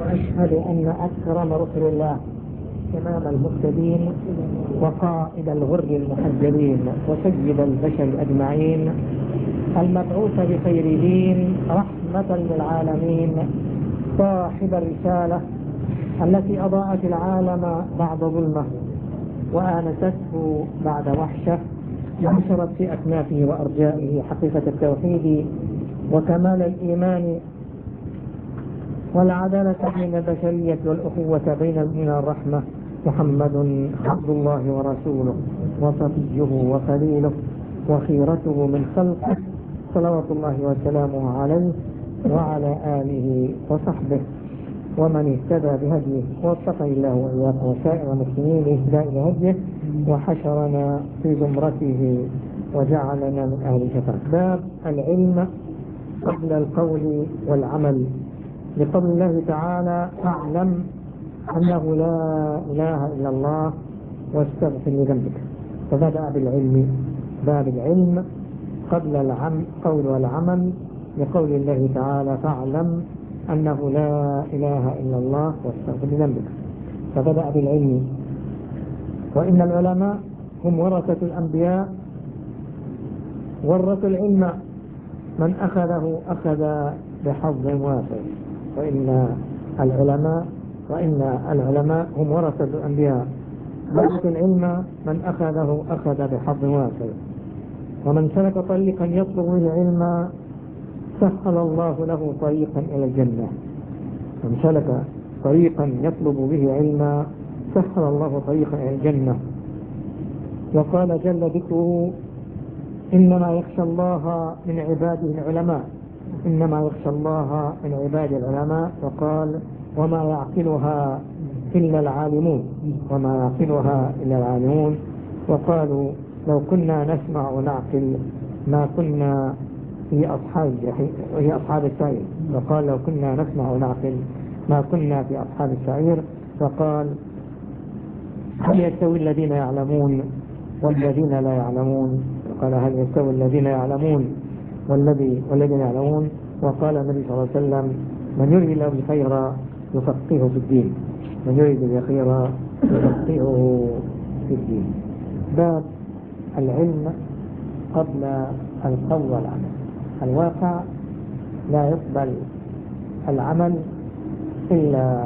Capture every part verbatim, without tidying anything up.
وأشهد أن أكرم رسل الله إمام المهتدين وقائد الغر المحجلين وسيد البشر أجمعين المبعوث بخير دين رحمة للعالمين صاحب الرسالة التي أضاءت العالم بعد ظلمه وآنسته بعد وحشة ونشرت في أكنافه وأرجائه حقيقة التوحيد وكمال الإيمان والعدالة بين البشرية والأخوة بين المؤمنين والرحمة. محمد عبد الله ورسوله وصفيه وخليله وخيرته من خلقه صلوات الله وسلامه عليه وعلى آله وصحبه ومن اهتدى بهديه ووفقنا الله وإياكم وسائر المسلمين لاهتداء بهديه وحشرنا في زمرته وجعلنا من أهل الشفاعة. باب العلم قبل القول والعمل، لقول الله تعالى: فاعلم أنه لا إله إلا الله واستغفر لذنبك. فبدأ بالعلم، باب العلم قبل القول والعمل، لقول الله تعالى: فاعلم أنه لا إله إلا الله واستغفر لذنبك. فبدأ بالعلم. وإن العلماء هم ورثة الأنبياء، ورثوا العلم من أخذه أخذ بحظ وافر. وإن العلماء وإن العلماء هم ورثة الأنبياء، ورثوا العلم من أخذه أخذ بحظ وافر. ومن سلك طريقا يطلب به العلم سهل الله له طريقا إلى الجنة. من سلك طريقا يطلب به علما سهل الله طريقا إلى الجنة. وقال جل ذكره: إنما يخشى الله من عباده العلماء، إنما يخشى الله من عباده العلماء. وقال: وما يعقلها إلا العالمون، وما يعقلها إلا العالمون. وقالوا: لو كنا نسمع ونعقل ما كنا في أصحاب في أصحاب السعير. وقال: لو كنا نسمع ونعقل ما كنا في أصحاب السعير. وقال: هل يستوي الذين يعلمون والذين لا يعلمون؟ وقال: هل يستوي الذين يعلمون والذي والذين يعلمون؟ وقال النبي صلى الله عليه وسلم: من يريد الله بخيرا يفقهه في الدين، من يريد بخيرا يفقهه في الدين. باب العلم قبل القول والعمل. الواقع لا يقبل العمل إلا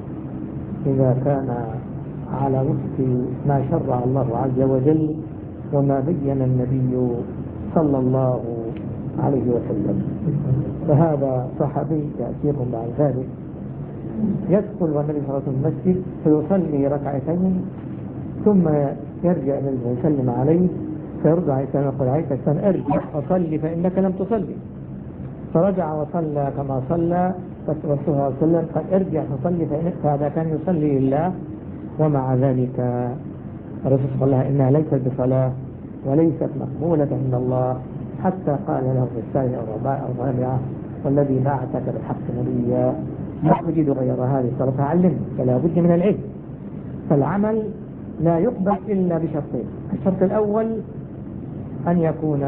إذا كان على وفق ما شرع الله عز وجل وما بين النبي صلى الله عليه وسلم. فهذا صحابي يأتيكم بعد ذلك يدخل والنبي صلى الله عليه وسلم المسجد فيصلي ركعتين ثم يرجع النبي ويسلم عليه فيرجع يسلم يقول: عليك السلام، ارجع وصلي فإنك لم تصلي. فرجع وصلى كما صلى، فالرسول صلى الله عليه وسلم قال: ارجع فصلي فإنك، فهذا كان يصلي لله. ومع ذلك الرسول صلى الله عليه وسلم: إنها ليست بصلاة وليست مقبولة من الله، حتى قال له في الثانية الرابعة: والذي بعثك بالحق نبيا لا أجد غير هذه الصلاة فعلمني. فلا بد من العلم. فالعمل لا يقبل إلا بشرطين: الشرط الأول أن يكون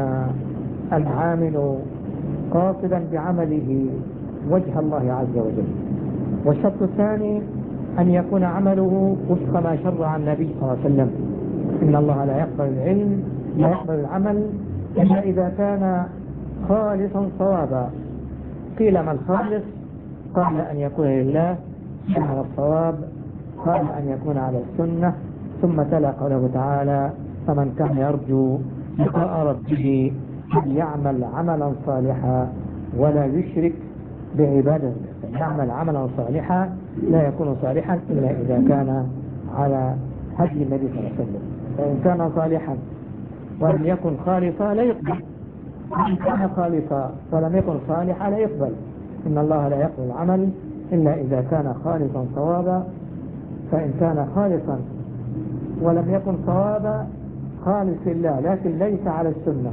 العامل قاصدا بعمله وجه الله عز وجل. والشرط الثاني أن يكون عمله وفق ما شرع النبي صلى الله عليه وسلم. إن الله لا يقبل العلم لا يقبل العمل إلا إذا كان خالصا صوابا. قيل: ما الخالص؟ قال: أن يكون لله. على الصواب قال: أن يكون على السنة. ثم تلا قوله تعالى: فمن كان يرجو لقاء ربه يعمل عملا صالحا ولا يشرك بعباده. يعمل عملا صالحا لا يكون صالحا إلا إذا كان على هدي النبي صلى الله عليه وسلم. فإن كان صالحا ولم يكن خالصا لا يقبل، وإن كان خالصا ولم يكن صالحا لا يقبل. إن الله لا يقبل العمل إلا إذا كان خالصا صوابا. فإن كان خالصا ولم يكن صوابا خالص لله لكن ليس على السنة،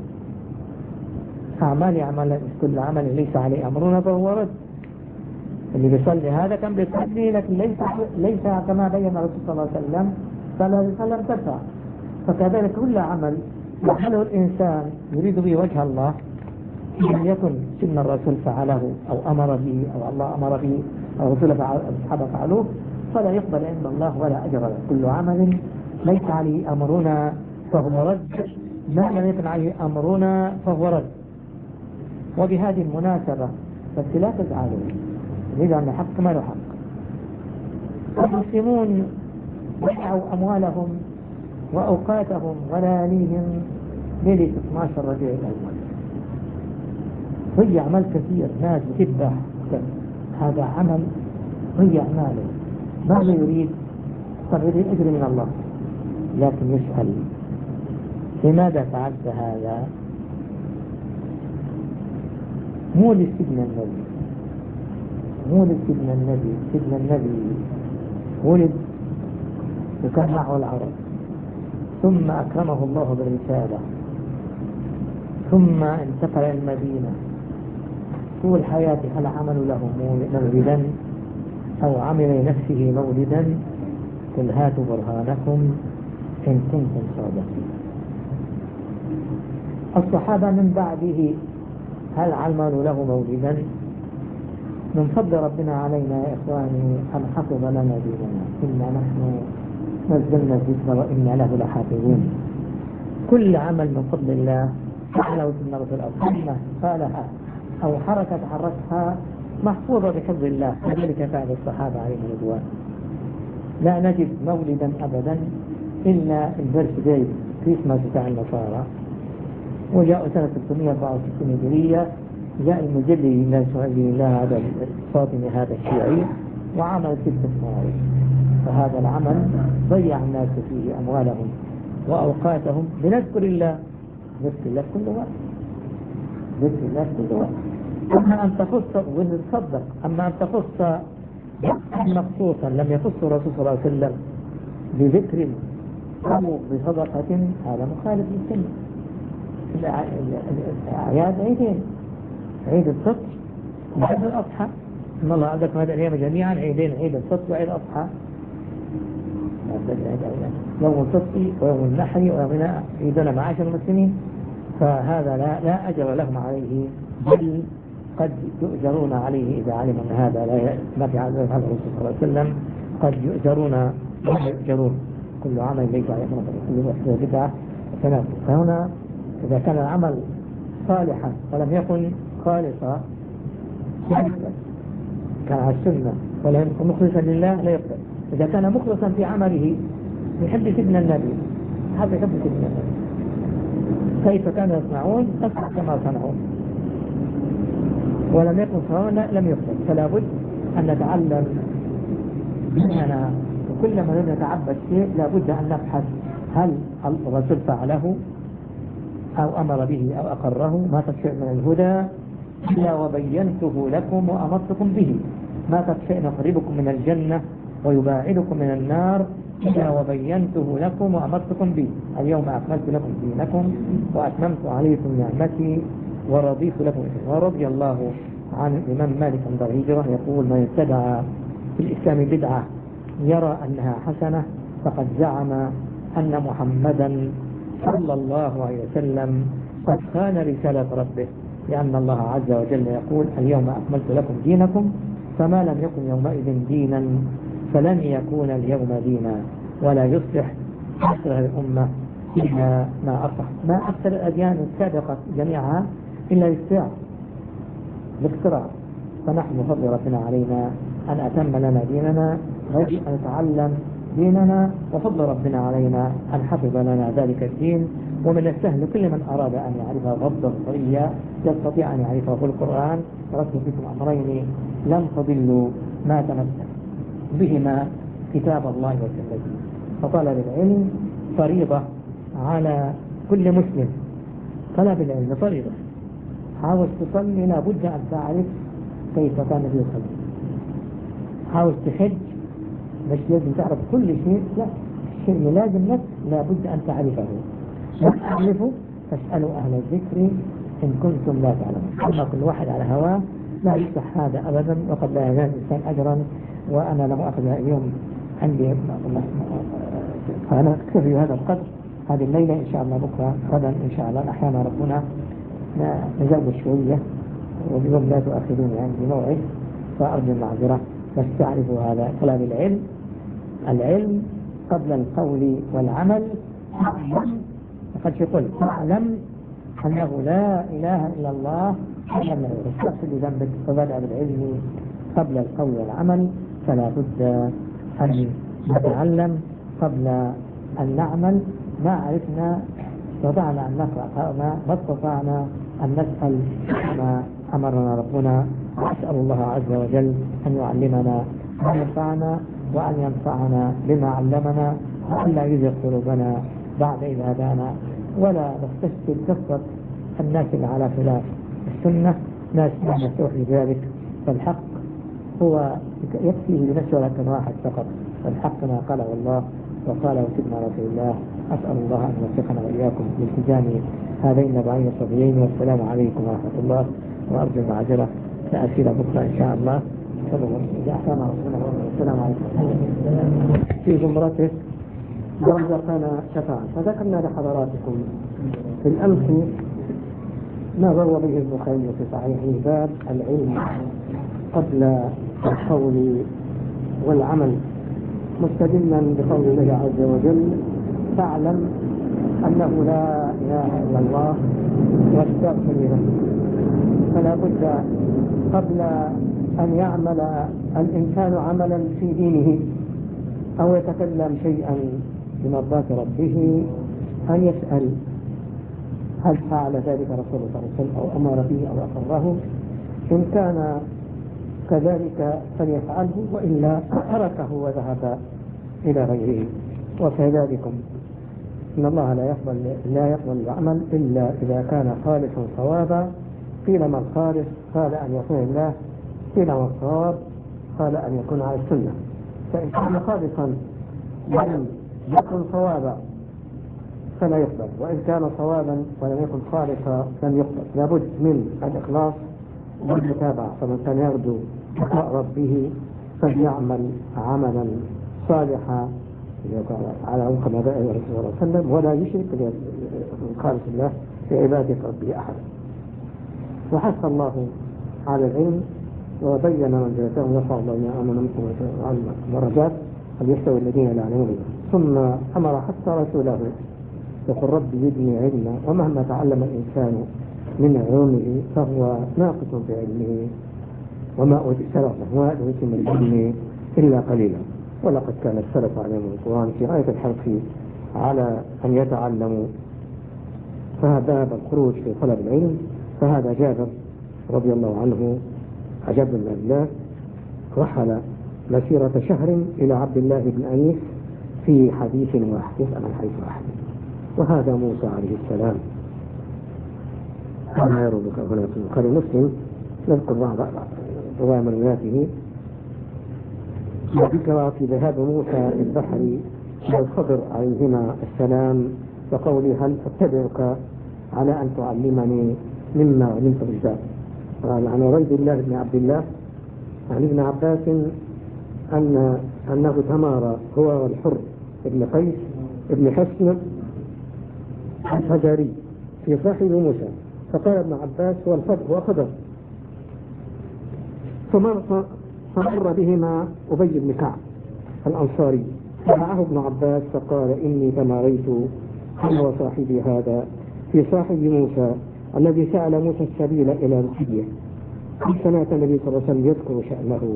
أعمال يعمل كل عمل ليس عليه أمرنا فهو رد. اللي بيصلي هذا كان بيصلي لكن ليس ليس كما بين الرسول صلى الله عليه وسلم فلا يسلم تدفع. فكذلك كل عمل يعمله الإنسان يريد به وجه الله، لم يكن سن الرسول فعله أو أمر به أو الله أمر به الرسول الصحابة فعلوه فلا يقبل عند الله ولا أجر له. كل عمل ليس عليه أمرنا فهو رد، ما لم يكن عليه أمرنا فهو رد. وبهذه المناسبة بس لا تزعلوا، إذا أن حق ما له حق. المسلمون ضيعوا أموالهم وأوقاتهم ولياليهم ليلة اثني عشر ربيع الأول، ضيع مال كثير، ناس بتذبح، هذا عمل ضيع ماله، ماذا يريد؟ طب يريد أجر من الله، لكن يسأل لماذا فعلت هذا؟ مو لسيدنا النبي، مو لسيدنا النبي، سيدنا النبي ولد وكان معه العرب، ثم أكرمه الله بالرسالة، ثم انتقل إلى المدينة. طول حياته هل عمل له مولدا أو عمل لنفسه مولدا؟ قل هاتوا برهانكم إن كنتم صادقين. الصحابة من بعده هل عملوا له مولدا؟ من فضل ربنا علينا يا إخواني أن حفظ لنا ديننا، إنا نحن نزلنا الذكر وإنا له لحافظون. كل عمل من فضل الله فعله سنة رسول الله كلمة قالها أو حركة حركها محفوظة بحفظ الله، وذلك فعل الصحابة عليهم رضوان. لا نجد مولدا أبدا إلا البرث داي كريسماس بتاع النصارى، وجاء سنة ثلاثمائة وأربعة وستين هجرية جاء المجلي لله هذا الفاطمي هذا الشيعي وعمل ست موارد، فهذا العمل ضيع الناس فيه أموالهم وأوقاتهم. لنذكر الله، نذكر الله كل وقت، ذكر الله كل وقت. أما أن تخص ونتصدق، أما أن تخص مخصوصا لم يخص الرسول صلى الله عليه وسلم بذكر أو بصدقة، هذا مخالف للسنة. الأعياد عيدين، عيد الفطر وعيد الأضحى، إن الله عندكم هذه الأيام جميعا عيدين، عيد الفطر وعيد الأضحى، يوم الفطر ويوم النحر ويوم عيدنا معاشر المسلمين، فهذا لا, لا أجر لهم عليه، بل قد يؤجرون عليه إذا علموا أن هذا لا ما في عز هذا الرسول صلى الله عليه وسلم، قد يؤجرون ولا يؤجرون. كل عمل ليس عليه كل وحده بدعة تنافس. فهنا إذا كان العمل صالحا ولم يكن خالصا كان على السنة ولم يكن مخلصا لله لا يقبل. إذا كان مخلصا في عمله يحب سيدنا النبي، هذا يحب سيدنا النبي، كيف كانوا يصنعون أصبح كما صنعون، ولم يكن صنعون لم يقبل. فلا بد أن نتعلم ديننا، وكلما نتعبد شيء لا بد أن نبحث هل الرسول فعله أو أمر به أو أقره. ما تشاء من الهدى إلا وبينته لكم وأمرتكم به، ما تشاء يقربكم من الجنة ويباعدكم من النار إلا وبينته لكم وأمرتكم به. اليوم أكملت لكم دينكم وأتممت عليكم نعمتي ورضيت لكم. ورضي الله عن الإمام مالك عند الهجرة يقول: من ابتدع في الإسلام بدعة يرى أنها حسنة فقد زعم أن محمدا صلى الله عليه وسلم قد خان رسالة ربه، لأن الله عز وجل يقول: اليوم أكملت لكم دينكم، فما لم يكن يومئذ دينا فلن يكون اليوم دينا، ولا يصلح أكثر الأمة إلا ما أصلح. ما أكثر الأديان السابقة جميعها إلا الاختراع الاختراع. فنحن بفضل ربنا علينا أن أتم لنا ديننا، نجب أن نتعلم ديننا، وفضل ربنا علينا أن حفظ لنا ذلك الدين. ومن السهل كل من أراد أن يعرفه غضا طريا يستطيع أن يعرفه في القرآن. تركت فيكم أمرين لم تضلوا ما تمسك بهما كتاب الله وسنته. فطلب العلم فريضة على كل مسلم، طلب العلم فريضة. حاول تصلي لابد أن تعرف كيف كان في الصلاة. حاول تحج مش لازم تعرف كل شيء، لا، الشيء اللي لازم لك لابد أن تعرفه. لم تعرفه فاسألوا أهل الذكر إن كنتم لا تعلمون. أما كل واحد على هواه لا يفتح هذا أبدا، وقد لا يزال الإنسان أجرا. وأنا لم أخذ اليوم عندي، فأنا أكتفي هذا القدر هذه الليلة. إن شاء الله بكرة غدا إن شاء الله أحيانا ربنا نزود شوية، واليوم لا تؤخذوني عندي موعد، فأرجو المعذرة. نستعرف هذا طلب العلم. العلم قبل القول والعمل. فقد يقول تعلم أنه لا إله إلا الله لم يستغفر لذنبك، فبدأ بالعلم قبل القول والعمل. فلا بد أن نتعلم قبل أن نعمل. ما عرفنا استطعنا أن نقرأ ما استطعنا أن نسأل ما أمرنا ربنا. أسأل الله عز وجل أن يعلمنا ما ينفعنا وأن ينفعنا بما علمنا، وأن لا يزغ قلوبنا بعد إذ هدانا، ولا نستشكل كثرة الناس على خلاف السنة. ناس مفتوح لذلك، فالحق هو يكفيه بمسألة واحد فقط، فالحق ما قاله الله وقاله سيدنا رسول الله. أسأل الله أن يوفقنا وإياكم لالتزام هذين النبعين الصغيرين. والسلام عليكم ورحمة الله، وأرجو المعذرة لأسئلة بكرة إن شاء الله. السلام عليكم. في زمرته رزقنا شفاعة. فذكرنا لحضراتكم في الأمس ما روى به البخاري في صحيحه باب العلم قبل القول والعمل، مستدلا بقول الله عز وجل فاعلم أنه لا إله إلا الله واستغفر لذنبك. فلا بد قبل أن يعمل الإنسان عملا في دينه أو يتكلم شيئا بمرضاة ربه أن يسأل هل فعل ذلك رسول الله صلى الله عليه وسلم أو أمر به أو أقره. إن كان كذلك فليفعله، وإلا تركه وذهب إلى غيره. وكذلك إن الله لا يقبل لا يقبل العمل إلا إذا كان خالصا صوابا. قيل ما الخالص؟ قال أن يكون الله. قيل ما الصواب؟ قال أن يكون على السنة. فإن كان خالصا لم يكن صوابا فلا يقبل، وإن كان صوابا ولم يكن خالصا لم يقبل. لابد من الإخلاص والمتابعة. فمن كان يرجو لقاء ربه فليعمل عملا صالحا على وفق ما جاء الرسول صلى الله عليه وسلم، ولا يشرك خالص الله في عبادة ربه أحد. وحث الله على العلم وبين منزلته، يرفع الله الذين آمنوا منكم درجات فليستوي الذين لا يعلمون. ثم أمر حتى رسوله يقول ربي زدني علما. ومهما تعلم الإنسان من علومه فهو ناقص بعلمه، وما أوتي من العلم إلا قليلا. ولقد كان السلف عليهم القرآن في غاية الحرص على أن يتعلموا. فهذا باب الخروج في طلب العلم. فهذا جابر رضي الله عنه عجب من الله رحل مسيرة شهر إلى عبد الله بن أنيس في حديث واحد، يسأل عن حديث واحد. وهذا موسى عليه السلام كما يروي هنا في البخاري ومسلم. نذكر بعض رواية مروياته. ذكر في ذهاب موسى البحر والخضر عليهما السلام وقوله هل أتبعك على أن تعلمني مما علمت بالذات. قال عن عبيد الله بن عبد الله عن ابن عباس أن أنه تمارى هو والحر ابن قيس ابن حسن الفجاري في صاحب موسى. فقال ابن عباس هو الفضل هو خضر. فمر فمر بهما أبي بن كعب الأنصاري فمعه ابن عباس فقال إني تماريت أنا وصاحبي هذا في صاحب موسى الذي سأل موسى السبيل إلى الحية. سمعت النبي صلى الله عليه وسلم يذكر شأنه.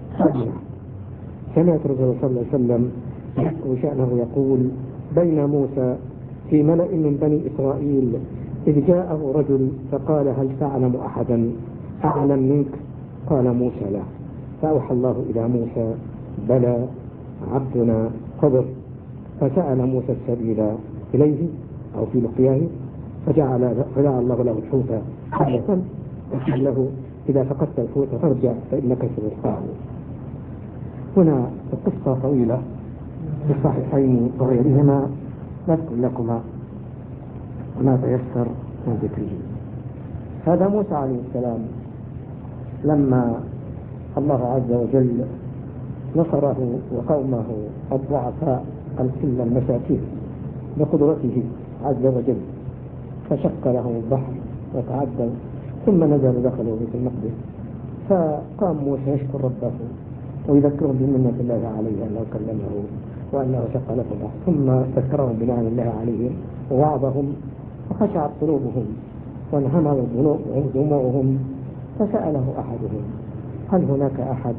سمعت الرسول صلى الله عليه وسلم يذكر شأنه يقول بين موسى في ملأ من بني إسرائيل إذ جاءه رجل فقال هل تعلم أحدا أعلم منك؟ قال موسى لا. فأوحى الله إلى موسى بلى عبدنا خضر. فسأل موسى السبيل إليه أو في لقياه فجعل فجعل الله له الحوت حية وقال له إذا فقدت الحوت فارجع فإنك ستلقاه. هنا القصة طويلة في الصحيحين وغيرهما، نذكر لكما ما تيسر من ذكره. هذا موسى عليه السلام لما الله عز وجل نصره وقومه الضعفاء الكل المساكين بقدرته عز وجل، فشق لهم البحر وتعدوا ثم نزلوا دخلوا بيت المقدس. فقام موسى يشكر ربه ويذكرهم بمنة الله عليه أنه كلمه وأنه شق له البحر، ثم ذكرهم بنعم الله عليهم ووعظهم وخشعت قلوبهم وانهمرت دموعهم. فسأله أحدهم: هل هناك أحد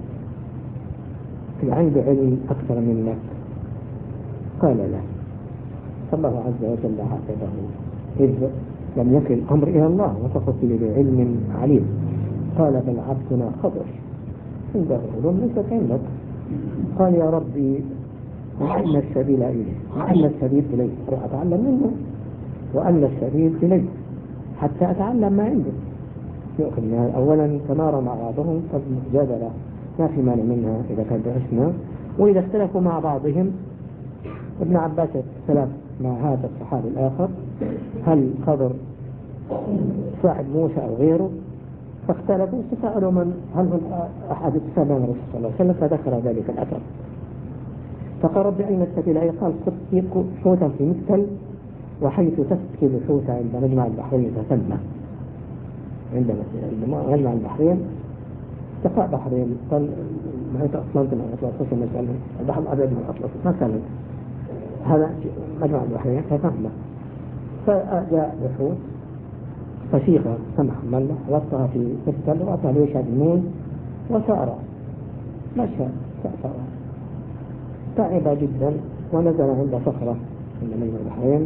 عنده علم أكثر منك؟ قال: لا. فالله عز وجل عاتبه إذ لم يكن الأمر إلى الله وفقط بعلم عليم. قال: بل عبدنا خضر عنده علوم ليست عندك. قال: يا ربي وأن السبيل إليه وأن السبيل إليه أروح أتعلم منه، وأن السبيل إليه حتى أتعلم ما عنده. يؤخذ منها أولا تمارى مع بعضهم فالمجادلة ما في مانع منها إذا كان بحسنى، وإذا اختلفوا مع بعضهم. ابن عباس اختلف مع هذا الصحابي الآخر هل خضر صاحب موسى أو غيره، فاختلفوا فسألوا من هل هم أحد السبع من رسول الله صلى الله عليه وسلم، فذكر ذلك الأثر. فقال: رب أين السبيل؟ أي قال: خذ حوتا في مكتل، وحيث تسكب الحوت عند مجمع البحرين فتم عند مجمع البحرين اتفاق بحرين قال محيط أطلنطي مع الأطلس مثلا البحر الأبيض من الأطلس مثلا هذا مجمع البحرين فتم. فجاء بحوت فسيخة سمح ملح وطها في مكتل وأعطى له شاب النون وسار مشى سأسر تعب جدا ونزل عند صخرة عند مجمع البحرين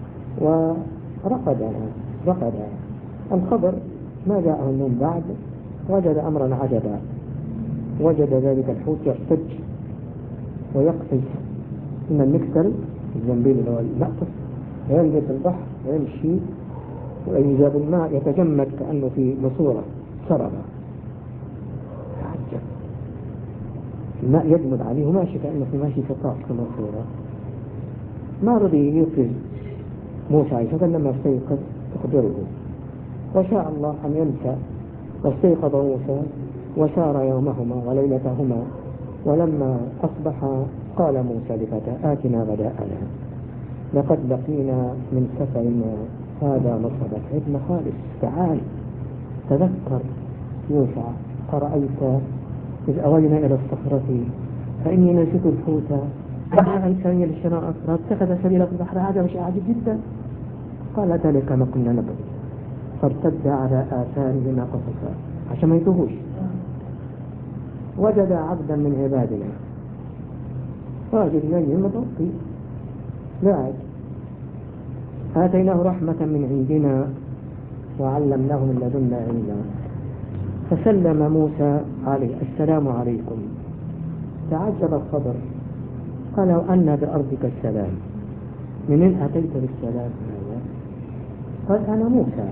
ورقد رقد. الخبر ما جاءه النوم بعد وجد أمرا عجبا، وجد ذلك الحوت يرتج ويقفز من المكسل الزنبيل اللي هو المأقف وينزل في البحر ويمشي وإذا بالماء يتجمد كأنه في مصورة سربة. عجب، الماء يجمد عليه وماشي كأنه في ماشي في طاق في مصورة. ما رضي يفرز موسى عليه لما استيقظ تخبره، وشاء الله أن ينسى. واستيقظ موسى وسار يومهما وليلتهما، ولما أصبح قال موسى لفتاه: آتنا غداءنا لقد لقينا من سفرنا هذا نصبا. ابن خالد تعال تذكر يوسع، أرأيت إذ أوينا إلى الصخرة فإني نسيت الحوت أنا أنساني للشراء فاتخذ سبيله في البحر. هذا شيء عجيب جدا. قال: ذلك ما كنا نبغي. فارتد على آثارهما قصصا عشان ما يتوهوش. وجد عبدا من عبادنا راجل نجم متوفي لاعب، آتيناه رحمة من عندنا وعلمناه من لدنا علما. فسلم موسى عليه: السلام عليكم. تعجب الخضر قال: وأن بأرضك السلام؟ منين أتيت بالسلام هذا؟ قال: أنا موسى.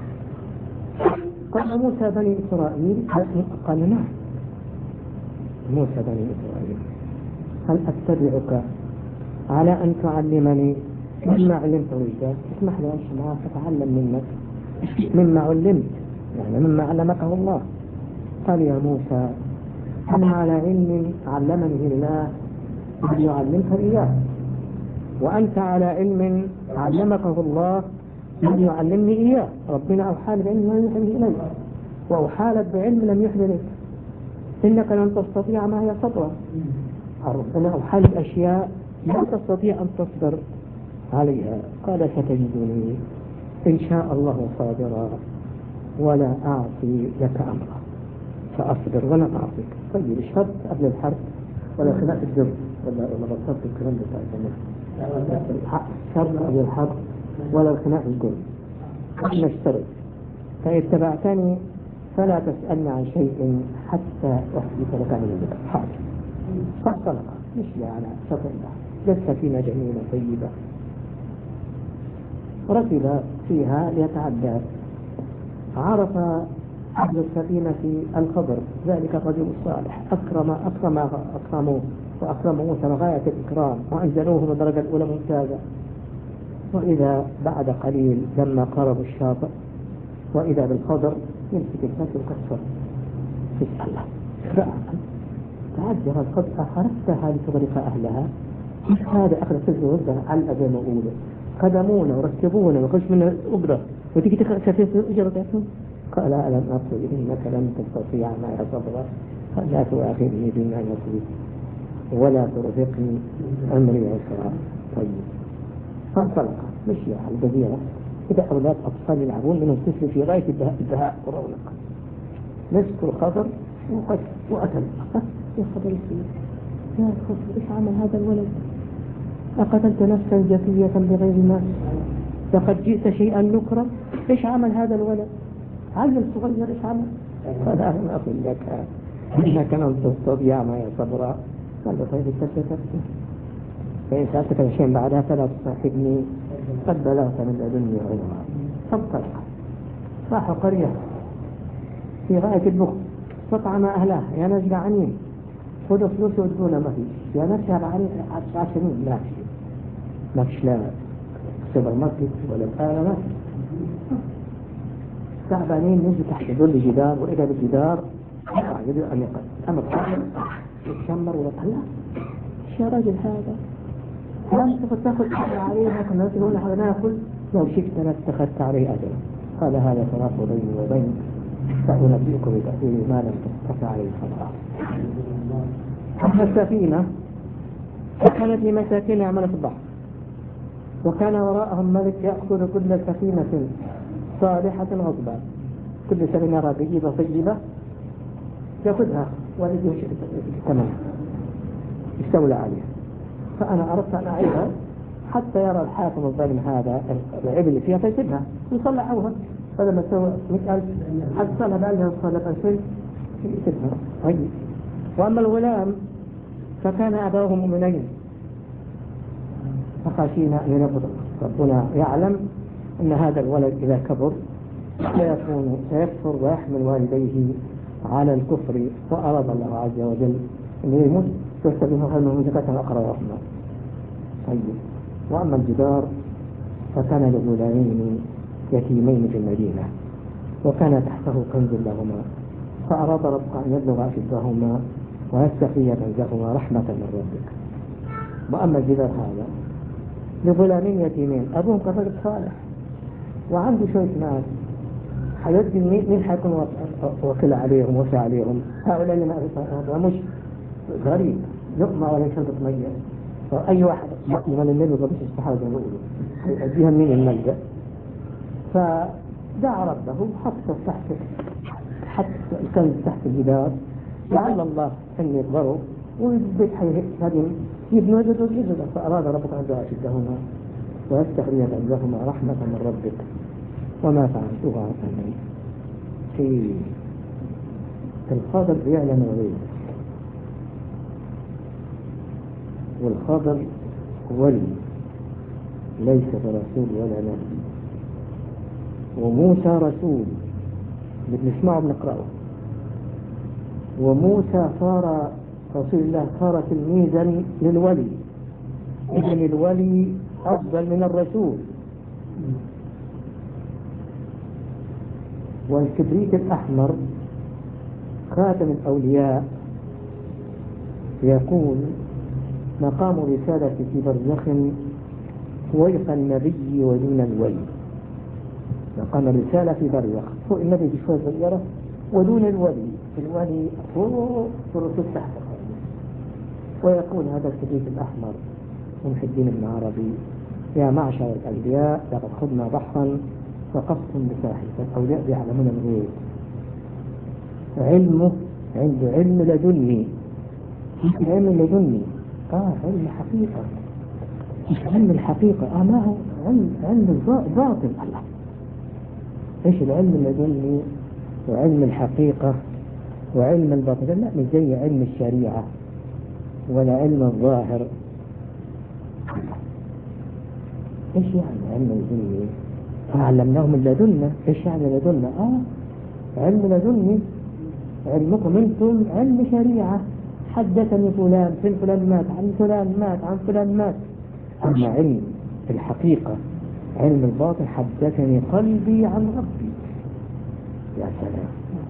قال: موسى بني إسرائيل؟ قال: نعم موسى بني إسرائيل. هل أتبعك على أن تعلمني مما علمت رشدا؟ اسمح لي أمشي معك أتعلم منك مما علمت، يعني مما علمكه الله. قال: يا موسى أنا على علم علمني الله يعلمك إياه، وأنت على علم علمكه الله لم يعلمني إياه. ربنا أوحى لك بعلم لم يوحي إليك، وأوحى لك بعلم لم يوحي إليك. إنك لن تستطيع معي صبرا. ربنا أوحى لك أشياء لا تستطيع أن تصبر عليها. قال: ستجدني إن شاء الله صابرا ولا أعصي لك أمرا. فأصبر ولا أعصيك. طيب الشرط قبل الحرب ولا خلاف الجر ولا ولا بطلت الكلام بتاع الجماعة. الشرط قبل الحرب ولا الخناق الجر. نشترط: فاتبعتني فلا تسألني عن شيء حتى أحدث لك من ذلك. حاضر. فانطلق مشي على شاطئ البحر، للسفينة جميلة طيبة، ركب فيها ليتعدى. عرف أهل السفينة الخضر ذلك الرجل الصالح، أكرم أكرم أكرموه وأكرموه غاية الإكرام وأنزلوه من الدرجة الأولى ممتازة. وإذا بعد قليل لما قربوا الشاطئ وإذا بالخضر يمسك الناس ويكسر في الله. تعجب الخضر: أخرجتها لتغرق أهلها؟ هذا أخذ سجن وزن علقة زي ما يقولوا، خدمونا وركبونا وخش من الأجرة وتيجي تخرج سفينة الأجرة تأكل. قال: ألم أقل إنك لن تستطيع معي صبرا؟ لا تؤاخذني بما نسيت ولا ترهقني أمري عسرا. طيب فانطلق مشي على الجزيرة، إذا أولاد أطفال يلعبون منهم طفل في غاية الدهاء ورونق، مسكوا الخضر وقتل. يا خضر يا خضر إيش عمل هذا الولد؟ أقتلت نفسا جفية بغير نفس، لقد جئت شيئا نكرا. إيش عمل هذا الولد؟ عيل صغير إيش عمل؟ قال أنا أقول لك إنك لن تستطيع معي صبرا. قال له طيب اتفقت، فإن سألتك الشيء بعدها فلا تصاحبني قد بلغت من لدني علما. فانطلق راحوا قرية في غاية البخل، فطعم أهلها يا ناس جعانين خذوا فلوس ودونا، ما فيش يا ناس شهر عشرين ما فيش ما فيش لا سوبر ماركت ولا بقالة ما فيش. تعبانين نزلوا تحت ظل جدار، وإذا بالجدار يجب أن يقل أما الطاهر يتشمر ويطلع. يا راجل هذا لم تاخذ أجر عليها كما يقولون هذا ناكل، لو شئت لاتخذت عليه أجرا. قال هذا فراق بيني وبينك، سأنبئكم بتأثير ما لم تستطع عليه صبرا. أما السفينة فكانت لمساكين يعمل في البحر، وكان وراءهم ملك يأخذ كل سفينة صالحة غصبا، كل سفينة رابية طيبة يأخذها ولديه ثمنها يستولى عليها. فأنا أردت أن أعيبها حتى يرى الحاكم الظالم هذا العيب اللي فيها فيسيبها ويصلحوها، فلما سوى مئة ألف حصلها بألها صالح ألفين يسيبها. طيب وأما الغلام فكان أباه مؤمنين فخشينا أن ينبض. ربنا يعلم أن هذا الولد إذا كبر سيكون سيكفر ويحمل والديه على الكفر، وأراد الله عز وجل أن يموت يستبينه خير من زكاة أقرأ رحمه. طيب وأما الجدار فكان لغلامين يتيمين في المدينة، وكان تحته كنز لهما، فأراد ربك أن يبلغ أشدهما ويستخرج كنزهما رحمة من ربك. وأما الجدار هذا لغلامين يتيمين، أبوهم كان صالح وعنده شوية مال، حيدي مين حيكون وكل عليهم وفي عليهم؟ هؤلاء اللي ما مش غريب لقمة ولا شرطة مية، فأي واحد من النبي قبل الصحابة يقولوا أديها من الملجأ. فدعا ربه حط تحت حط الكنز تحت الجدار لعل الله أن يكبروا ويبدأ هذه يبنوا جدد جدد. فأراد ربك أن يبلغ أشدهما ويستخرج كنزهما رحمة من ربك وما فعلته عن أمري. في الخضر يعلم الغيب، والخضر ولي ليس برسول ولا نبي، وموسى رسول بنسمعه بنقرأه، وموسى صار رسول الله صار تلميذا للولي، إذن الولي أفضل من الرسول. والكبريت الأحمر خاتم الأولياء يقول مقام رسالة في برزخ فوق النبي ودون الولي. مقام الرسالة في برزخ فوق النبي بشوية صغيرة ودون الولي، الولي فوق الرسول تحت. ويقول هذا الكبريت الأحمر محي الدين بن عربي يا معشر الأنبياء لقد خضنا بحرا وقفتم بساحل. الأولياء يعلمون الغيب، علمه عنده علم لدني، علم لدني آه علم حقيقة، علم الحقيقة آه ما هو علم علم باطل. الله إيش العلم اللدني وعلم الحقيقة وعلم الباطل؟ لا مش زي علم الشريعة ولا علم الظاهر. إيش يعني علم لدني؟ فعلمناه من لدنا. إيش يعني لدنا؟ آه علم لدني، علمكم أنتم علم شريعة، حدثني فلان فين فلان مات عن فلان مات عن فلان مات. أما علم الحقيقة علم الباطن حدثني قلبي عن ربي. يا سلام،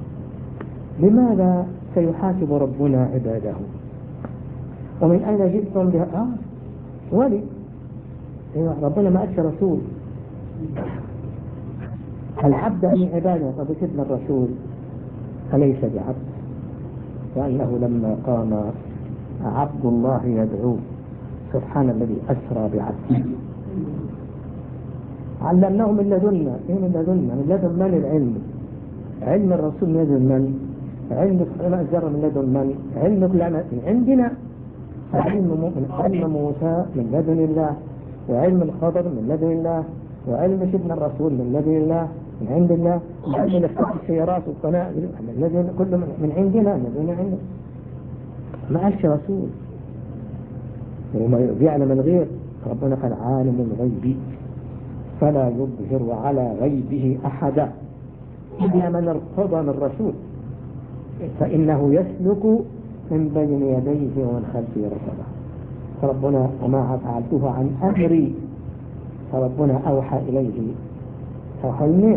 لماذا سيحاسب ربنا عباده؟ ومن أين جئتم بها؟ آه ولي أيوة ربنا ما أتى رسول. العبد من عباده، طب سيدنا الرسول أليس بعبد؟ وأنه لما قام عبد الله يدعوه سبحان الذي أسرى بعبده علمناه من لدنا. إيه من لدنا؟ من لدن من العلم؟ علم الرسول من لدن من؟ علم علماء الذرة من لدن من؟ علم العلماء من عندنا. علم علم موسى من لدن الله، وعلم الخضر من لدن الله، وعلم سيدنا الرسول من لدن الله من عند الله، وعلم السيارات والقنائل من لدن كله من عندنا من لدن عندنا. ما قالش رسول وما يعلم الغير. ربنا قال عالم الغيب فلا يظهر على غيبه أحدا إلا من ارتضى من رسول فإنه يسلك من بين يديه ومن خلفه رسلا. فربنا وما فعلته عن أمري، فربنا أوحى إليه أوحى إليه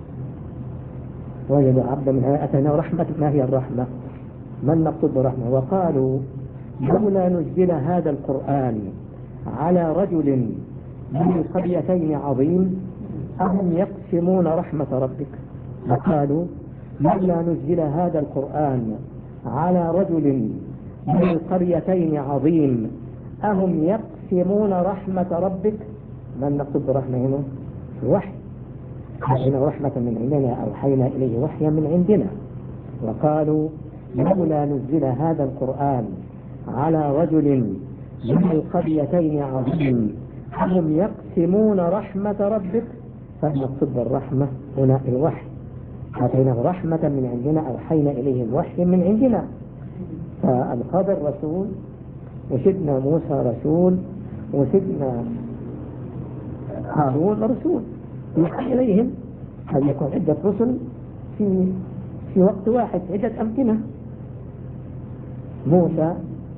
وجد عبدا من آياتنا رحمة. ما هي الرحمة؟ من نقصد برحمة؟ وقالوا لولا نزل هذا القرآن على رجل من القريتين عظيم أهم يقسمون رحمة ربك. وقالوا لولا نزل هذا القرآن على رجل من القريتين عظيم أهم يقسمون رحمة ربك. من نقصد برحمة هنا؟ الوحي. أوحينا رحمة من عندنا أوحينا إليه وحيا من عندنا. وقالوا لولا نزل هذا القرآن على رجل من القريتين عظيم هم يقسمون رحمة ربك. فالمقصود بالرحمة هنا الوحي. أعطينا رحمة من عندنا أوحينا إليه الوحي من عندنا. فالخضر رسول، وسيدنا موسى رسول، وسيدنا هارون رسول يوحى إليهم. هل يكون عدة رسل في في وقت واحد عدة أمكنة؟ موسى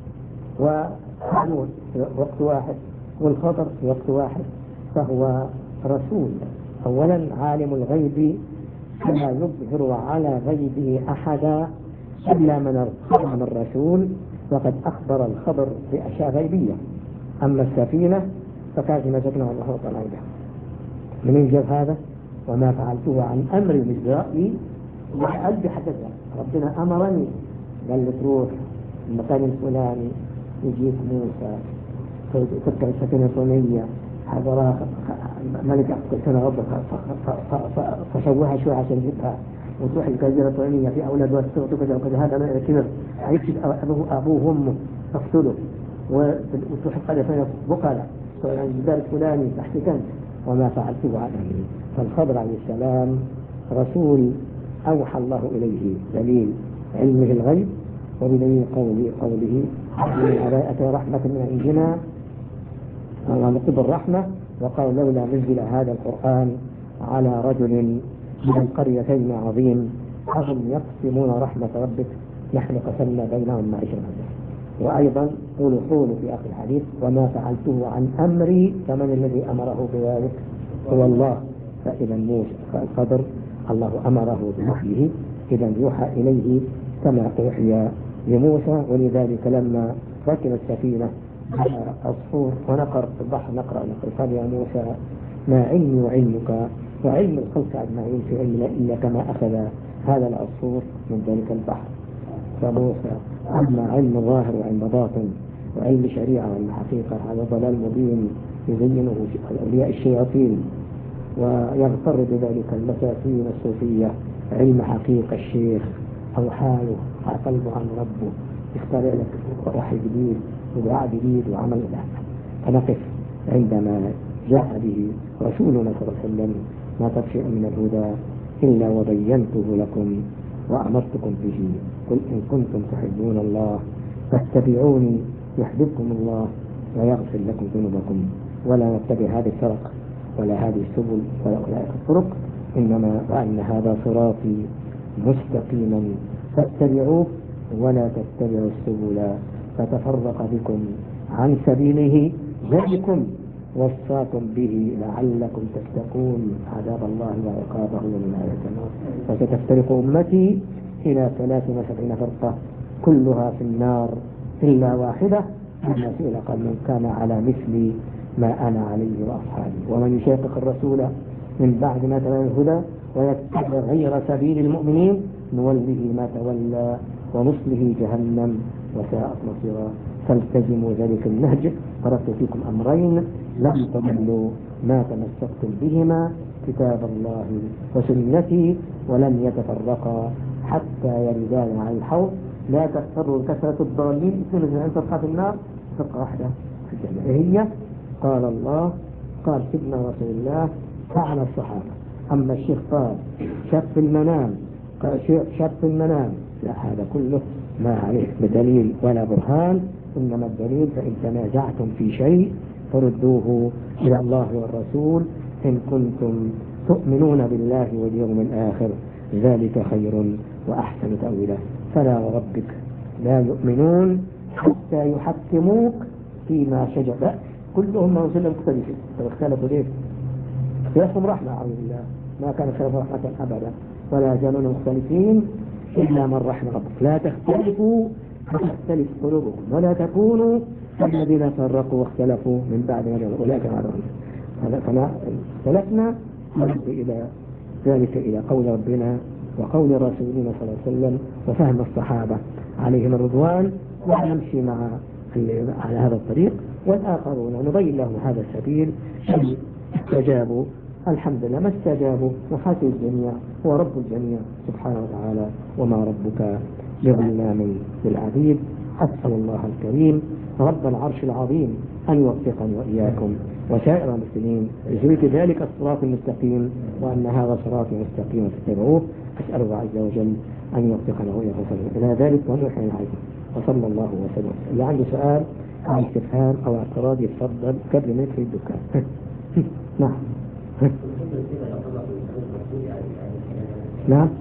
وهارون في وقت واحد، والخضر في وقت واحد، فهو رسول. أولا عالم الغيب فلا يظهر على غيبه أحدا إلا من ارتضى من الرسول، وقد أخبر الخبر بأشياء غيبية. أما السفينة فكانت مسكنها الله تعالى عنها. من يجب هذا؟ وما فعلته عن أمري بالرأي وقلب حدثها. ربنا أمرني قال لي تروح المكان الفلاني يجيك موسى تركب السفينة صينية حضر ملك سنة ربك فشوها شوي عشان يجيبها وتروح الجزيرة الصينية في أولاد وتغطوا كذا وكذا. هذا كبر هيكشف أبوه أبوه وأمه تقتله وتروح القرية فيها بقرة الجبال الفلاني تحت كنز. وما فعلته عن أمري. فالخضر عليه السلام رسول أوحى الله إليه دليل علمه الغيب، وبدليل قوله قوله أتى رحمة من عندنا ونقض الرحمة. وقال لولا نزل هذا القرآن على رجل من القريتين عظيم أهم يقسمون رحمة ربك نحن قسمنا بينهم معيشتهم. وأيضا قولوا قولوا في آخر الحديث وما فعلته عن أمري فمن الذي أمره بذلك؟ هو الله. فإذا موسى فالقدر الله أمره بوحيه، إذا يوحى إليه كما أوحي لموسى. ولذلك لما ركب السفينة عصفور ونقر في البحر نقرأ نقر قال يا موسى ما علمي وعلمك وعلم الخلق أجمعين في علمنا إلا كما أخذ هذا العصفور من ذلك البحر. فموسى أما علم ظاهر وعلم باطن وعلم شريعة وعلم حقيقة هذا ضلال مبين يزينه أولياء الشياطين ويغتر بذلك المساكين الصوفية. علم حقيقة الشيخ أو حاله قلبه عن ربه يختار لك وحي جديد ودعاء جديد وعمل له. فنقف عندما جاء به رسولنا صلى الله عليه وسلم ما تشيء من الهدى إلا وبينته لكم وأمرتكم به. قل إن كنتم تحبون الله فاتبعوني يحببكم الله ويغفر لكم ذنوبكم. ولا نتبع هذه الفرق ولا هذه السبل ولا أولئك الطرق، إنما وأن هذا صراطي مستقيما فاتبعوه ولا تتبعوا السبل فتفرق بكم عن سبيله ذلكم وصاكم به لعلكم تتقون عذاب الله وعقابه ومن آية النار. فستفترق أمتي إلى ثلاث وسبعين فرقة كلها في النار إلا واحدة مما سئل قال من كان على مثل ما أنا عليه وأصحابي. ومن يشاقق الرسول من بعد ما تبين الهدى ويتبع غير سبيل المؤمنين نوله ما تولى ونصله جهنم وساءت مصيرا. فالتزموا ذلك النهج. تركت فيكم أمرين لم تضلوا ما تمسكتم بهما، كتاب الله وسنتي، ولن يتفرقا حتى يردان عن الحوض. لا تغتروا كثرة الضالين، مثل أن تبقى في النار فرقة واحدة في الجنة. هي قال الله، قال سيدنا رسول الله، فعل الصحابة. أما الشيخ قال شاف في المنام، قال شاف في المنام، لا، هذا كله ما عليه بدليل ولا برهان. إنما الدليل فإن تنازعتم في شيء فردوه إلى الله والرسول إن كنتم تؤمنون بالله واليوم الآخر، ذلك خير وأحسن تأويلا. فلا وربك لا يؤمنون حتى يحكموك فيما شجر. لا، كلهم رسل مختلفين، فاختلفوا ليه؟ اختلافهم رحمة أعوذ بالله، ما كان اختلاف رحمة أبدا، ولا يزالون مختلفين إلا من رحم ربك. لا تختلفوا فتختلف قلوبكم، ولا تكونوا الذين فرقوا واختلفوا من بعد ما جاءهم أولئك عذابهم. فما اختلفنا نرد إلى ذلك، إلى قول ربنا وقول رسولنا صلى الله عليه وسلم وفهم الصحابة عليهم الرضوان، ونمشي مع على هذا الطريق. والآخرون نبين لهم هذا السبيل. استجابوا الحمد لله، ما استجابوا وحاسب الجميع، هو رب الجميع سبحانه وتعالى، وما ربك بظلام للعبيد. أسأل الله الكريم رب العرش العظيم أن يوفقني وإياكم وسائر المسلمين لسلوك ذلك الصراط المستقيم، وأن هذا صراط مستقيم فاتبعوه. أسأل الله عز وجل أن يوفقنا وإياكم إلى ذلك وأن يحيي عليكم. وصلى الله وسلم. اللي عنده سؤال أو استفهام أو اعتراض يتفضل قبل ما يدخل الدكان. نعم. نعم.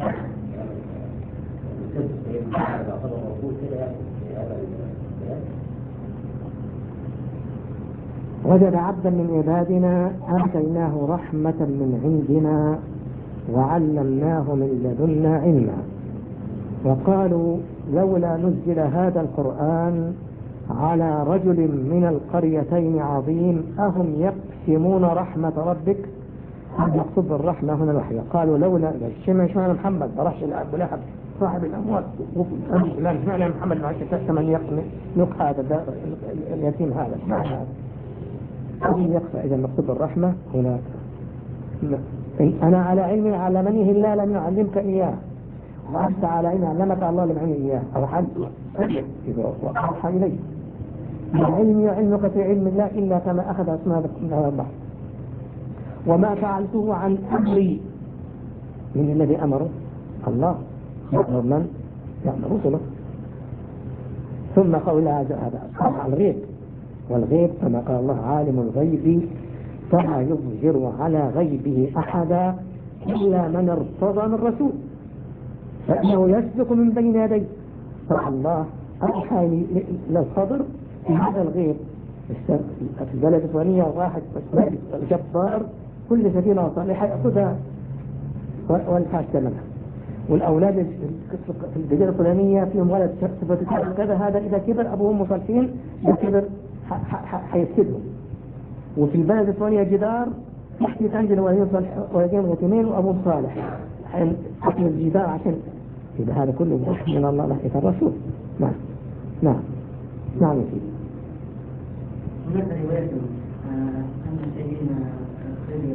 وجد عبدا من عبادنا آتيناه رحمة من عندنا وعلمناه من لدنا علما. وقالوا لولا نزل هذا القرآن على رجل من القريتين عظيم أهم يقسمون رحمة ربك. المقصود بالرحمة هنا الوحي. قالوا لولا اشمعنى محمد ما راحش لأبو لهب صاحب الأموال، لا اشمعنى محمد ما راحش من يقع هذا اليتيم هذا، اشمعنى هذا أهم يقسى. إذا المقصود بالرحمة هنا أنا على علمي علمنيه الله لم يعلمك إياه، وأنت على علمي علمك الله لم يعلمني إياه. أوحى أوحى إليه علمي علمك في علم الله إلا كما أخذ أسماء من هذا البحر. وما فعلته عن أمري من الذي أمره الله، يأمر من؟ يأمر رسله. ثم قول هذا عن الغيب، والغيب كما قال الله عالم الغيب فلا يظهر على غيبه أحدا إلا من ارتضى من رسول فإنه يسلك من بين يديه. فالله أوحى للخضر في هذا الغيب في البلد الفلانية واحد جبار كل سفينة صالحة يأخذها والحاج ثمنها، والأولاد في الجزيرة الفلانية فيهم ولد صفة كذا، هذا إذا كبر أبوهم مصالحين إذا كبر حيسدهم. وفي البلد الفلانية جدار يحدث عندنا ولدين يتيمين وأبوهم صالح حيحكم الجدار عشان إذا هذا كله من الله لحيث الرسول. نعم نعم نعم يا سيدي. هناك رواية أن سيدنا خير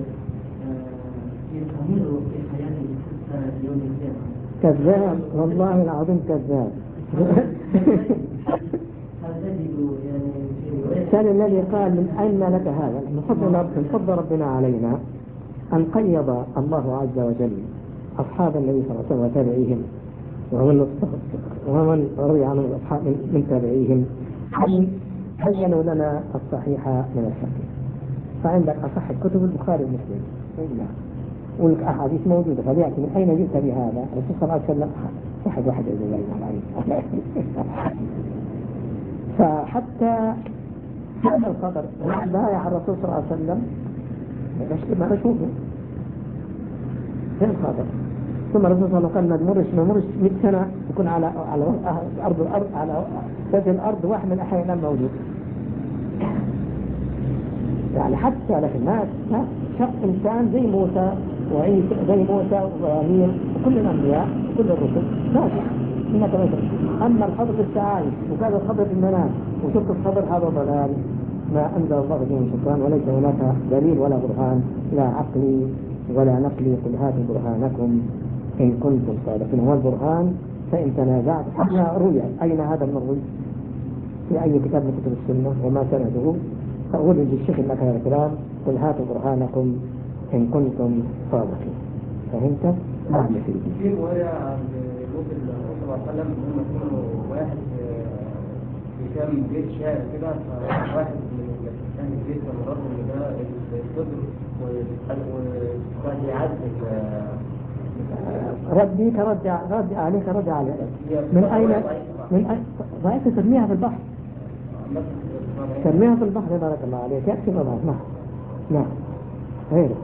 يستمر في حياته حتى يوم القيامة. كذاب والله العظيم كذاب. كان الذي قال من أين لك هذا؟ من فضل ربنا علينا أن قيض الله عز وجل أصحاب النبي صلى الله عليه وسلم وتابعيهم ومن روي عنهم الأصحاب من تابعيهم أن بينوا لنا الصحيح من الصحيح. فعندك أصح الكتب البخاري ومسلم والأحاديث موجودة، فليأتي من أين جئت بهذا؟ الرسول صلى الله عليه وسلم واحد واحد يقول الله. فحتى هذا الخبر بايع الرسول صلى الله عليه وسلم ما أشوفه في الخبر. ثم الرسول صلى الله عليه وسلم مرش مرش مئة سنة يكون على على أرض الأرض على وجه الأرض واحد من الأحياء لم موجود. يعني حتى لكن ما شخص إنسان زي موسى وعيسى زي موسى وإبراهيم وكل الأنبياء وكل الرسل ماشي إنك ما ترى أما الخبر السعاي وكذا الخبر المنام وشفت الخبر هذا ضلال ما أنزل الله به من سلطان، وليس هناك دليل ولا برهان لا عقلي ولا نقلي. قل هاتوا برهانكم إن كنتم صادقين. هو البرهان فإن تنازعت أنا روي أين هذا المروي في أي كتاب من كتب السنة وما سنده، فأقول للشيخ لك هذا الكلام قل هاتوا برهانكم إن كنتم صادقين. فهمت؟ نعم يا سيدي. في رواية عن موت الرسول صلى الله عليه وسلم هم يكونوا واحد في كام بيت شعر كده، فواحد من أهل البيت كان رجل إن ده الصدر وكان يعذب. ردي كرد رد عليك رد عليك من أين من أين رأيت ترميها في البحر ترميها في البحر بارك الله عليك يكفي الله. نعم نعم غيره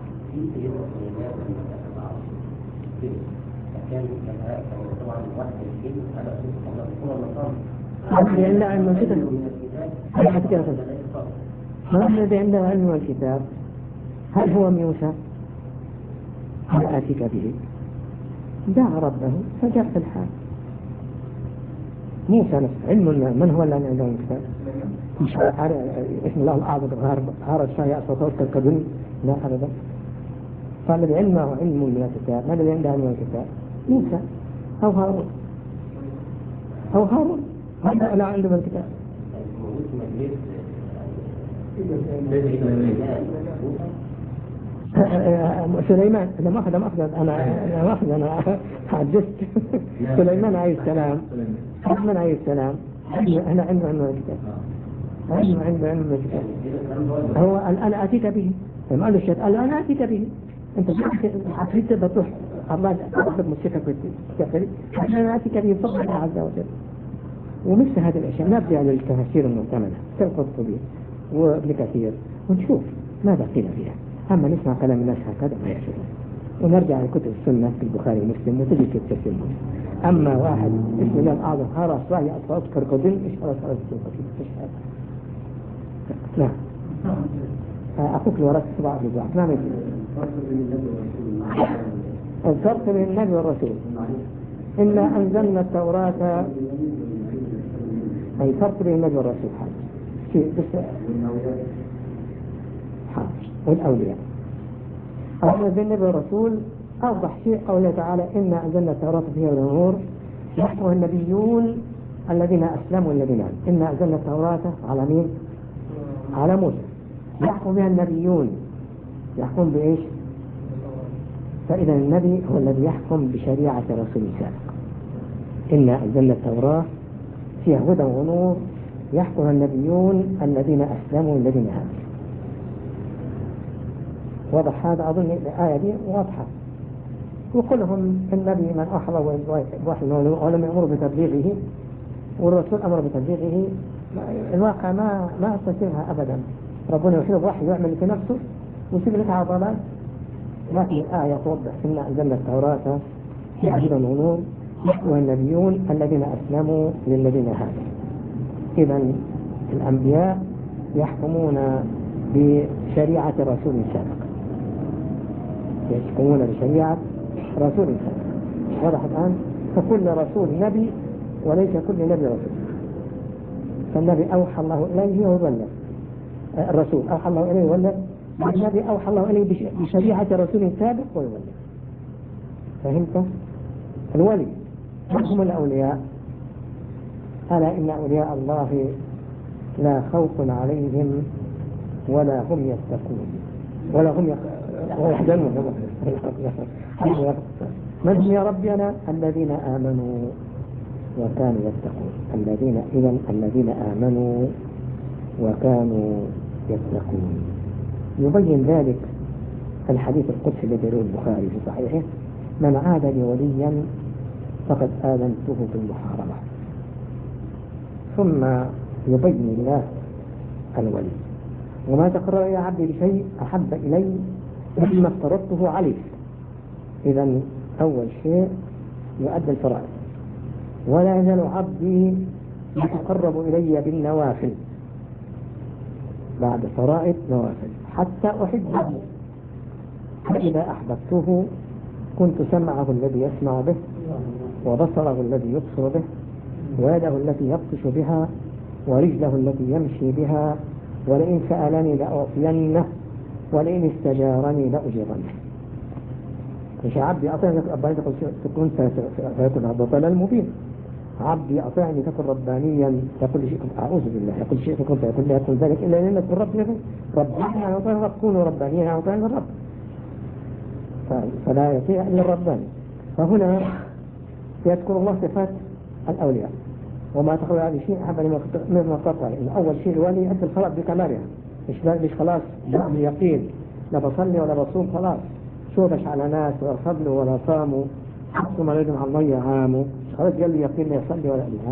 الذي عنده علم الكتاب ما الذي عنده علم الكتاب هل هو موسى؟ هل آتيك به؟ دعا ربه فجاء في الحال. موسى نفسه علم من هو الذي عنده الكتاب؟ اسم الله الأعظم هذا الشيء أصوات كالكدن لا أبدا. فالذي علمه علم من الكتاب ما الذي عنده علم الكتاب؟ موسى أو هارون أو هارون هذا لا عنده الكتاب. سليمان لما أخذ ما أخذ أنا ما أخذ أنا حدثت سليمان عليه السلام سليمان عليه السلام أنا عنده علم الكتاب عنده عنده علم الكتاب. هو أنا أتيك به ما قال الشيخ قال أنا أتيك به أنت حفيت بتروح الله أخذ مشيك في أنا أتيك به بفضل الله عز وجل. ومثل هذه الأشياء نرجع للتفاسير المعتمدة كالقرطبي وابن كثير ونشوف ماذا قيل فيها. أما نسمع كلام الناس هكذا ما يشوف. ونرجع لكتب السنة في البخاري ومسلم وتجد في التفسير. أما واحد اسم الله الأعظم هارس راهي أصوات كركودين إيش هذا صار إيش هذا؟ نعم. أخوك الورق سبعة في بعض. نعم. الفرق بين النبي والرسول إنا أنزلنا التوراة. أي فرق بين النبي والرسول حاجة شيء بس حاجة والأولياء. أولا بين النبي والرسول أوضح شيء قوله تعالى إنا أنزلنا التوراة فيها النور يحكمها النبيون الذين أسلموا الذين إنا أنزلنا التوراة على مين؟ على موسى يحكم بها النبيون. يحكم بإيش؟ فإذا النبي هو الذي يحكم بشريعة رسول سابق. إنا أنزلنا التوراة فيها هدى ونور يحكم النبيون الذين أسلموا الذين هادوا. واضح هذا؟ أظن الآية دي واضحة. وكلهم النبي من أحضر وحي ولم يأمر بتبليغه والرسول أمر بتبليغه. الواقع ما ما أستسيرها أبدا. ربنا يحب وحي يعمل في نفسه ويسيب لك عضلات. ما في آية توضح إنا أنزلنا التوراة فيها هدى ونور يحكم النبيون الذين أسلموا للذين هادوا. إذا الأنبياء يحكمون بشريعة رسول سابق. يحكمون بشريعة رسول سابق. واضح الآن؟ فكل رسول نبي وليس كل نبي رسول. فالنبي أوحى الله إليه ويبلغ. الرسول أوحى الله إليه ويبلغ. النبي أوحى الله إليه بشريعة رسول سابق ويبلغ. فهمت؟ الولي هم الأولياء. ألا إن أولياء الله لا خوف عليهم ولا هم يتقون ولا هم يحزنون. من هم يا ربنا؟ الذين آمنوا وكانوا يتقون. الذين إذن الذين آمنوا وكانوا يتقون. يبين ذلك الحديث القدسي الذي رواه البخاري في صحيحه من عاد لي وليا فقد آذنته بالمحاربة. ثم يبين الله الولي وما تقرر يا عبدي بشيء أحب إلي مما افترضته عليه. إذن أول شيء يؤدي الفرائض ولا يزال عبدي يتقرب إلي بالنوافل بعد فرائض نوافل حتى أحبه. فإذا أحببته كنت سمعه الذي يسمع به وبصره الذي يبصر به ويده التي يبطش بها ورجله التي يمشي بها، ولئن سألني لأعطينه ولئن استجارني لأجيرنه. مش عبدي أطيعني رباني تكون فيكون هذا ضلال مبين. عبدي أطيعني تكون ربانيا تقول شيء أعوذ بالله يقول شيء تكون فيكون لا يكون ذلك إلا لأن يكون رب يغير رباني يعني أطيعني رب كونوا ربانيا يعني أطيعني الرب فلا يطيع إلا الرباني. فهنا يذكر الله صفات الأولياء وما تخرج هذه شيء أحب مما قطع. إن أول شيء الولي يؤدي الصلاة بكمالها مش مش خلاص يقين لا بصلي ولا بصوم خلاص شوفش على ناس ولا صلوا ولا صاموا حطوا مريضهم على المية عاموا خلاص قال لي يقين لا يصلي ولا لا.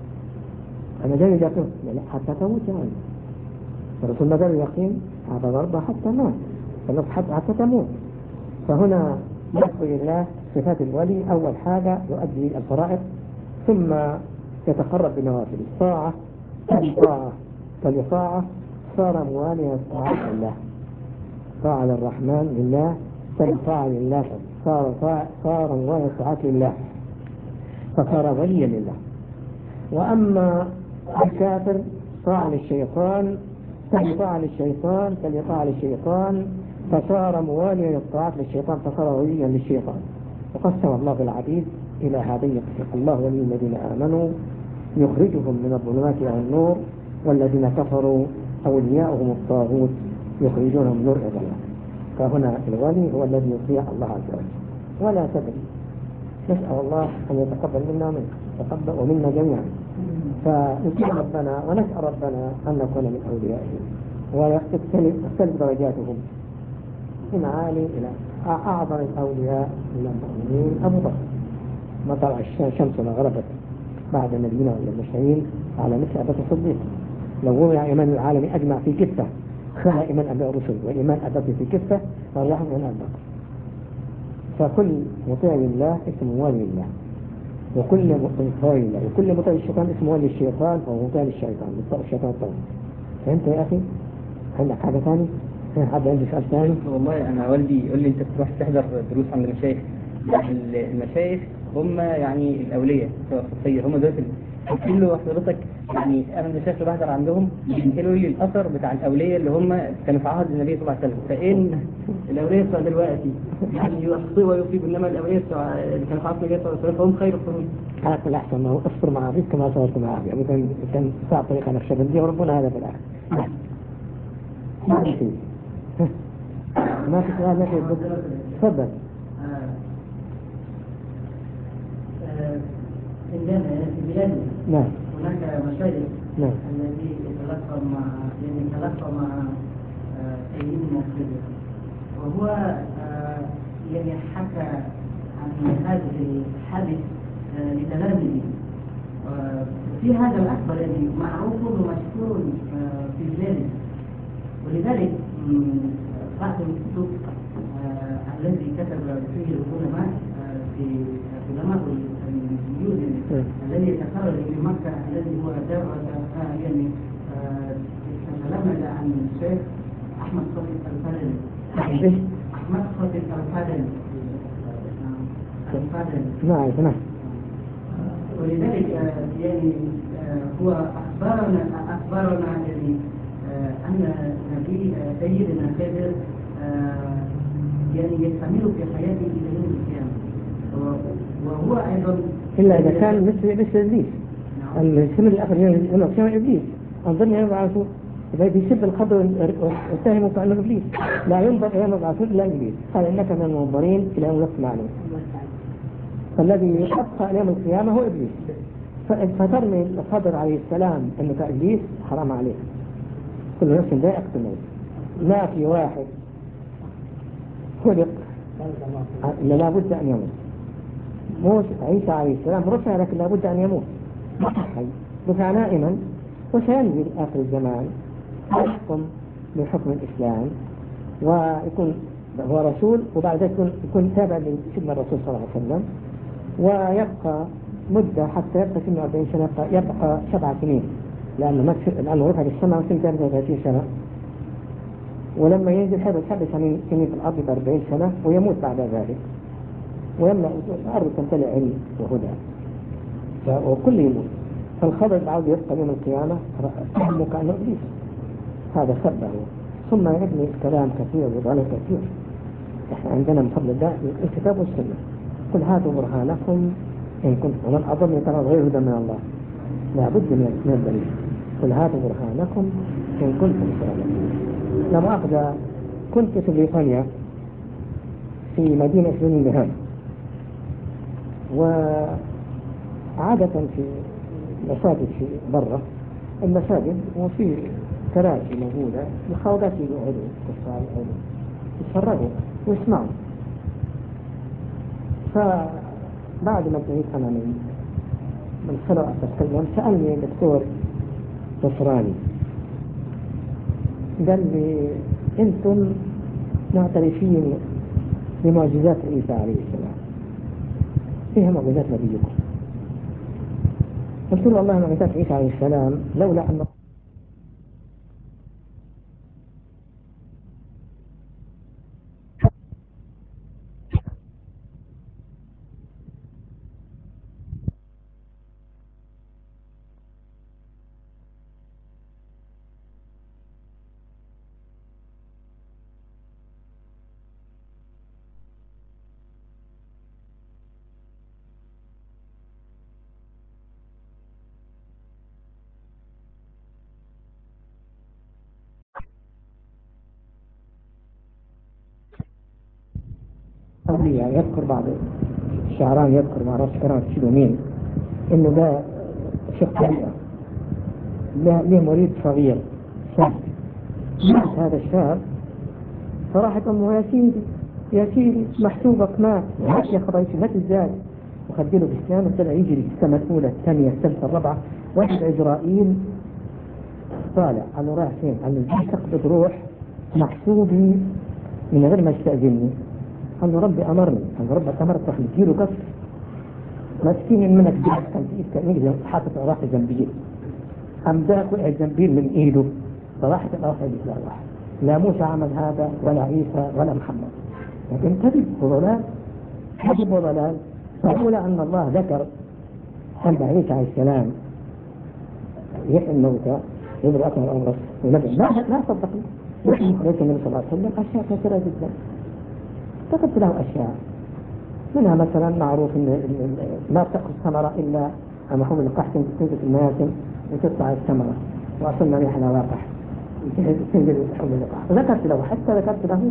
أنا جاي يقين لا حتى تموت يعني الرسول ما قال يقين هذا ضربة حتى مات فالنص حتى, حتى تموت. فهنا يذكر الله صفات الولي. أول حاجة يؤدي الفرائض ثم يتقرب بنوافل الطاعة الطاعة فالطاعة صار مواليا طاعة لله طاعة للرحمن لله فالطاعة لله صار صار مواليا طاعة لله فصار وليا لله. وأما الكافر طاعة للشيطان فلطاعة للشيطان فلطاعة للشيطان فصار مواليا للطاعة للشيطان فصار وليا للشيطان. وقسم الله العبيد إلى هذين الله ولي الذين آمنوا يخرجهم من الظلمات إلى النور والذين كفروا أولياؤهم الطاغوت يخرجونهم من نور إلى الظلمات. فهنا الولي هو الذي يطيع الله عز وجل ولا تدري. نسأل الله أن يتقبل منا ومنك تقبل ومنا جميعا. فنطيع ربنا ونسأل ربنا أن نكون من أوليائه ويختلف درجاتهم من عالي إلى أعظم الأولياء من المؤمنين أبو بكر ما طلع الشمس وغربت بعد نبينا والمرسلين على مثل أبي بكر الصديق. لو وضع إيمان العالم أجمع في كفة خلى إيمان أبي الرسل وإيمان أبي بكر في كفة والرحمة من أبي بكر. فكل مطيع لله اسمه ولي الله وكل مطيع لله وكل مطيع الشيطان اسمه ولي الشيطان فهو مطيع للشيطان مطيع الشيطان طبعا. فهمت يا أخي؟ عندك حاجة ثانية؟ حد عندي سؤال ثاني؟ والله أنا والدي يقول لي أنت بتروح تحضر دروس عند المشايخ. المشايخ هم يعني الأولياء الصفية هم دول قلت له حضرتك يعني أنا المشايخ اللي بحضر عندهم بينقلوا لي الأثر بتاع الأولياء اللي هم كانوا في عهد النبي صلى الله عليه وسلم. فإن الأولياء بتوع دلوقتي يعني يخطئوا ويصيبوا إنما الأولياء بتوع اللي كانوا في عهد النبي صلى الله عليه وسلم فهم خير القرون. على كل أحسن ما هو أصبر مع عبيد كما صبرت مع عبيد مثلا كان صعب طريقة نقشبندية وربنا هذا في الآخر. ما في شيء ما في سؤال ما في تفضل. عندنا في بلادنا نعم هناك مشايخ نعم الذي يتلقى مع يعني يتلقى مع سيدنا الخضر وهو يعني حكى عن هذه الحادث لتلاميذه. في هذا الأخبار يعني معروف ومشهور في بلادنا ولذلك بعض الكتب الذي كتب فيه العلماء في علماء المسلمين الذي يتخرج في مكة الذي هو درس يعني تلمذ عن الشيخ أحمد خطيب الفادل أحمد خطيب الفادل الفادل نعم نعم. ولذلك يعني هو أخبرنا أخبرنا يعني أن نبي سيدنا خضر يعني يستمر في حياته إلى يوم القيامة وهو أيضا إلا إذا كان مثل مثل إبليس السمر الآخر يوم القيامة إبليس أنظرني يوم العاشور إذا بيسب القدر واتهموا كأنه إبليس لا ينظر إلى يوم العاشور إلا إبليس قال إنك من المنظرين إلى يوم الوقت معلوم. فالذي يبقى إلى يوم القيامة هو إبليس. فترمي الخضر عليه السلام أنك إبليس حرام عليك. كل نفس ذائقة الموت. ما في واحد خلق إلا لابد أن يموت. موسى عيسى عليه السلام رفع لكن لابد أن يموت رفع نائما وسينزل آخر الزمان ويحكم بحكم الإسلام ويكون هو رسول وبعد ذلك يكون, يكون تابع لسيدنا الرسول صلى الله عليه وسلم ويبقى مدة حتى يبقى سنة أربعين سنة يبقى سبع سنين لأنه, لأنه رفع للسماء وسنة ثلاثة وثلاثين سنة ولما ينزل حيث سبع سنين في الأرض بأربعين سنة ويموت بعد ذلك ويملأ الأرض تمتلئ علم وهدى وكل يموت فالخضر بعد يبقى يوم القيامة فهمه كأنه إبليس، هذا سبه، ثم يبني كلام كثير وضلال كثير. احنا عندنا من فضل الله الكتاب والسنة، قل هاتوا برهانكم إن كنتم، ومن أظن ترى غير هدى من الله، لا بد من الدليل. قل هاتوا برهانكم إن كنتم صادقين. لا مؤاخذة، كنت في بريطانيا في مدينة برمنغهام، وعادة في مساجد في برا المساجد وفي كراسي موجودة الخوضات يقعدوا كفار يقعدوا يتفرجوا ويسمعوا. فبعد ما انتهيت أنا من من خلق أتكلم سألني دكتور نصراني قال لي أنتم معترفين بمعجزات عيسى عليه السلام، فيها معجزات نبيكم؟ قلت له والله معجزات عيسى عليه السلام لولا أن أولياء يذكر بعض الشعران، يذكر مع رأس كرامة الشلومين إنه ده شيخ طريقة له مريد صغير شاب، هذا الشاب فراحت أمه يا سيدي يا سيدي محسوبك مات، يا خبايتي مات ازاي؟ وخديله بسلام وطلع يجري السنة الأولى الثانية الثالثة الرابعة، واحد عزرائيل طالع قال له رايح فين؟ قال له جاي تقبض روح محسوبي من غير ما يستأذنني. قال له ربي أمرني. قال له ربك أمرك راح نديله كف مسكين منك جاء كان في إيد كان يجري حاطط راح جنبيه، قام داك وقع الجنبيل من إيده فراحت الأرض لا واحد، لا موسى عمل هذا ولا عيسى ولا محمد، لكن كذب وضلال، كذب وضلال. فلولا أن الله ذكر أن عيسى عليه السلام يحيي الموتى يبرأ أكمل الأمراض ونبي لا لا صدقني. ليس النبي صلى الله عليه وسلم أشياء كثيرة جدا كتبت له أشياء، منها مثلا معروف إن ما تأخذ ثمرة إلا محوم القحط تنزل المياسم وتطلع الثمرة، وأصلنا ريح الواقح تنزل محوم القحط. ذكرت له حتى ذكرت له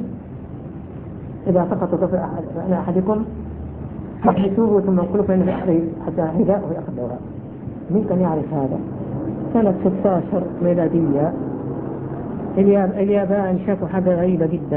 إذا سقط كفر أحد أحدكم فاحرسوه ثم انقلوا فإن حتى هداءه يأخذ دواء. مين كان يعرف هذا؟ سنة ستة عشر ميلادية اليابان شافوا حاجة غريبة جدا،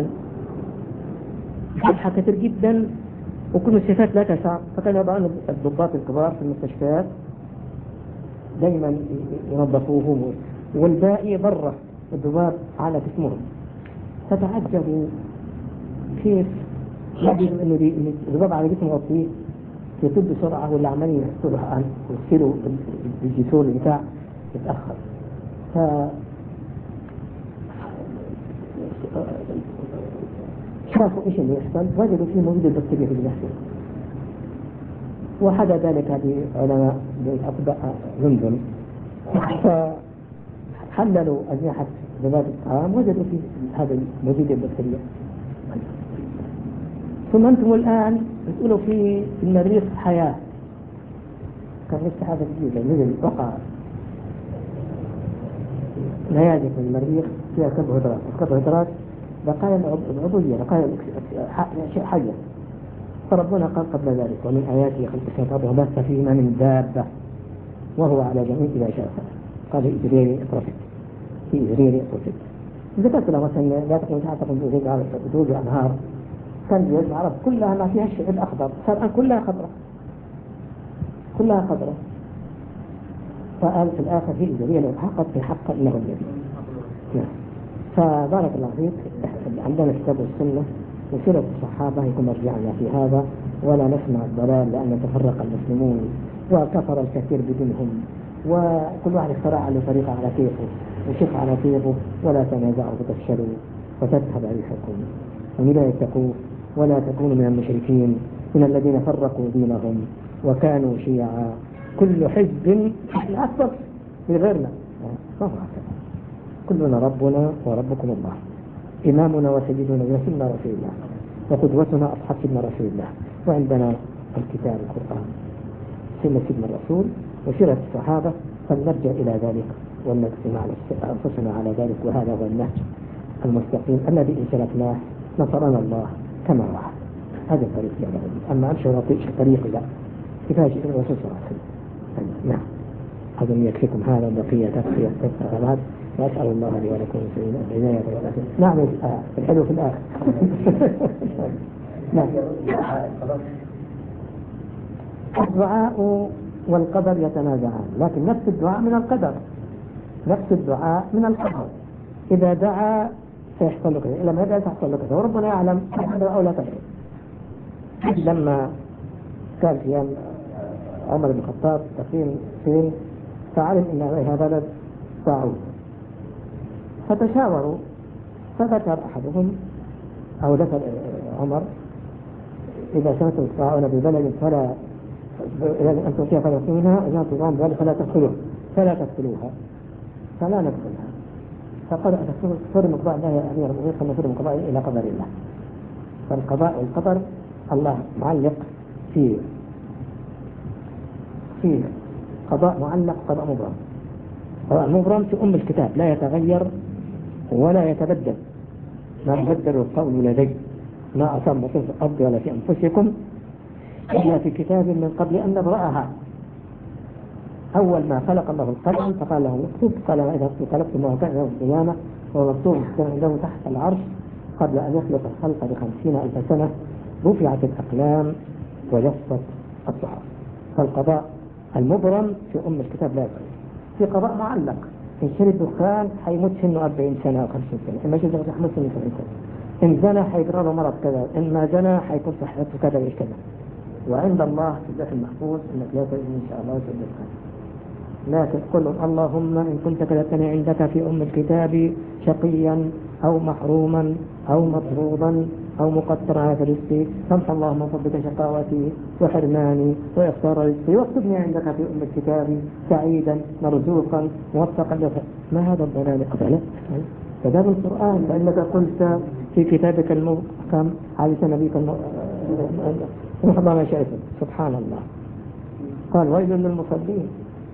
صحة كثير جدا وكل الصفات لا تسع، فكانوا يضعون الضباط الكبار في المستشفيات دائما ينظفوهم والباقي برا الضباط على جسمهم. فتعجبوا كيف يجب أن الضباط على جسمه غطيه يتب بسرعة واللي عمالين يغسلوا بالجسول بتاع يتأخر. ف شافوا ايش اللي يحصل، وجدوا فيه موجود البكتيريا في الجسم. وحدى ذلك هذه علماء بأطباء لندن فحللوا أجنحة ذباب الطعام وجدوا فيه هذا موجود البكتيريا. ثم أنتم الآن تقولوا في المريخ حياة، كان لسه هذا جديد نزل وقع نيازك من المريخ فيها كربوهيدرات، الكربوهيدرات بقايا العضوية بقايا شيء حية. فربنا قال قبل ذلك ومن آياته خلق السماوات وبث فيهما من دابة وهو على جميع إذا شاء قال إجريري اطرفت في إجريري اطرفت. ذكرت له مثلا لا تقوم تعتقد بوجود أنهار كان بيجب العرب كلها ما فيها الشيء الأخضر، صار الآن كلها خضرة كلها خضرة. فقال في الآخر هي إجريري حقا في حق إنه الذي. فبارك الله فيك، عندنا كتاب السنة وسيرة الصحابة يكون مرجعنا في هذا، ولا نسمع الضلال لأن تفرق المسلمون وكفر الكثير بدينهم وكل واحد اخترع له طريقة على كيفه وشيخ على كيفه، ولا تنازعوا فتفشلوا وتذهب ريحكم ومن لا يتقوا ولا تكونوا من المشركين من الذين فرقوا دينهم وكانوا شيعا كل حزب أكبر في غيرنا، ما هو هكذا. كلنا ربنا وربكم الله، إمامنا وسيدنا سيدنا رسول الله، وقدوتنا أصحاب سيدنا رسول الله، وعندنا الكتاب القرآن، سنة سيدنا الرسول وسيرة الصحابة، فلنرجع إلى ذلك ونجتمع أنفسنا على ذلك. وهذا هو النهج المستقيم الذي إن سلكناه نصرنا الله كما وعد. هذا الطريق يا رب. أما أمشي ونطيش الطريق لا، كفاية شيء الرسول صلى الله عليه وسلم. نعم، أظن يكفيكم هذا بقية تفسير الغلات. وأسأل الله لي ولكم العناية والعافية. نعم الحلو في الآخر. نعم. الدعاء والقدر يتنازعان، لكن نفس الدعاء من القدر، نفس الدعاء من القدر. إذا دعا سيحصل له كذا، إذا ما دعا سيحصل له كذا، وربنا يعلم تقدر أو لا تقدر. لما كان في أيام عمر بن الخطاب تقييم سين، فعلم أن عليها بلد طاعون، فتشاوروا، فذكر أحدهم أو ذكر عمر إذا سمعتم الطاعون ببلد فلا إذا أنتم فيها فلا تدخلوها، إذا أنتم طاعون ببلد فلا تدخلوها فلا تدخلوها فلا ندخلها. فقال أتفر مقضاء الله يا أمير المؤمنين، فنفر مقضاء إلى قدر الله. فالقضاء والقدر الله معلق في في قضاء معلق قضاء مبرم. قضاء مبرم في أم الكتاب لا يتغير ولا يتبدل، ما يبدل القول لدي، ما أصاب في الأرض ولا في أنفسكم إلا في كتاب من قبل أن نبرأها. أول ما خلق الله القلم فقال له اكتب، قال إذا قلبت الله كان يوم القيامة وهو مكتوب عنده تحت العرش قبل أن يخلق الخلق بخمسين ألف سنة، رفعت الأقلام وجفت الصحف. فالقضاء المبرم في أم الكتاب لا يتغير. في قضاء معلق، إن شرب دخان حيموت سنه أربعين سنة أو خمسين سنة، إن ما شرب دخان حيموت سنه سبعين سنة، إن زنى حيجرى له مرض كذا، إن ما زنى حيكون صحته كذا وإيش كذا. وعند الله في اللوح المحفوظ إنك لا تزني إن شاء الله وتشرب دخان. لكن قل اللهم إن كنت كتبتني عندك في أم الكتاب شقيا أو محروما أو مطرودا أو مقطرا على رزقي، فامحو اللهم من فضلك شقاوتي وحرماني وإخسار رزقي، واكتبني عندك في أم الكتاب سعيدا مرزوقا موفقا لك. ما هذا الضلال أبدا؟ فده القرآن، فإنك قلت في كتابك المحكم حديث نبيك المحكم ما شئت. سبحان الله. قال ويل للمصلين،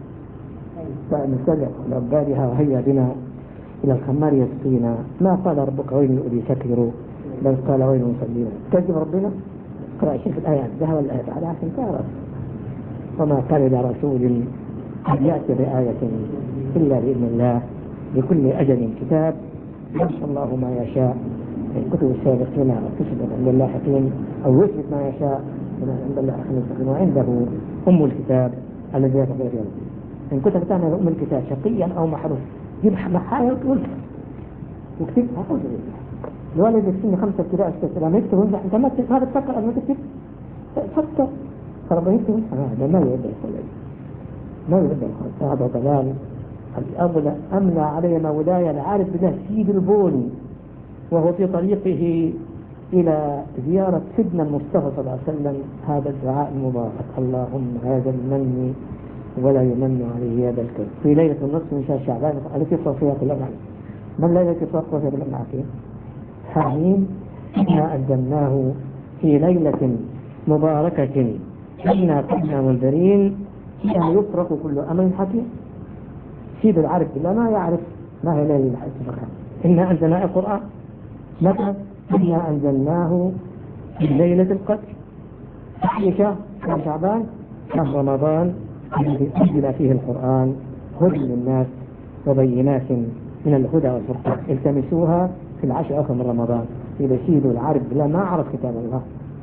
فنسلق لأبدالها وهيا بنا إلى الخمار يسقينا. ما قال ربك ويل لأولي سكروا، بل قال ويل للمصلين. كذب ربنا. قرأ شيخ الآيات ذهب الآيات على عشان تعرف. وما كان لرسول أن يأتي بآية إلا بإذن الله، لكل أجل كتاب يمحو الله ما يشاء. الكتب السابقين وكتب عند الله حكيم، أو يثبت ما يشاء عند الله حكيم. وعنده أم الكتاب الذي يتغير يوم. إن كنت بتعمل أم الكتاب شقيا أو محروم، جيب محايا وتقول وكتبها. أقول الوالد يكتبني خمسة ابتداء استسلام لما يكتب ويمزح، أنت ما هذا تفكر أن تكتب فكر، فربنا يكتب هذا ما يبدأ الخلق، ما يبدأ الخلق. هذا ضلال. الأولى أمنى علينا ولاية العارف بالله سيد البوني وهو في طريقه إلى زيارة سيدنا المصطفى صلى الله عليه وسلم هذا الدعاء المبارك: اللهم هذا المن ولا يمن عليه هذا الكذب في ليلة النصف من شهر شعبان التي صوفية الأمعين. ما الليلة التي صوفية الأمعين؟ حميم إنا أنزلناه في ليلة مباركة إنا كنا منذرين فيها يفرق كل أمر حكيم. سيد العارف بالله ما يعرف ما هي ليلة الحج. إنا أنزلنا القرآن متى؟ إنا أنزلناه في ليلة القدر في شهر شعبان شهر رمضان الذي أنزل فيه القرآن هدى للناس وبينات من الهدى والفرقان. التمسوها في العشر أواخر من رمضان. إذا سيد العارف بالله ما عرف كتاب الله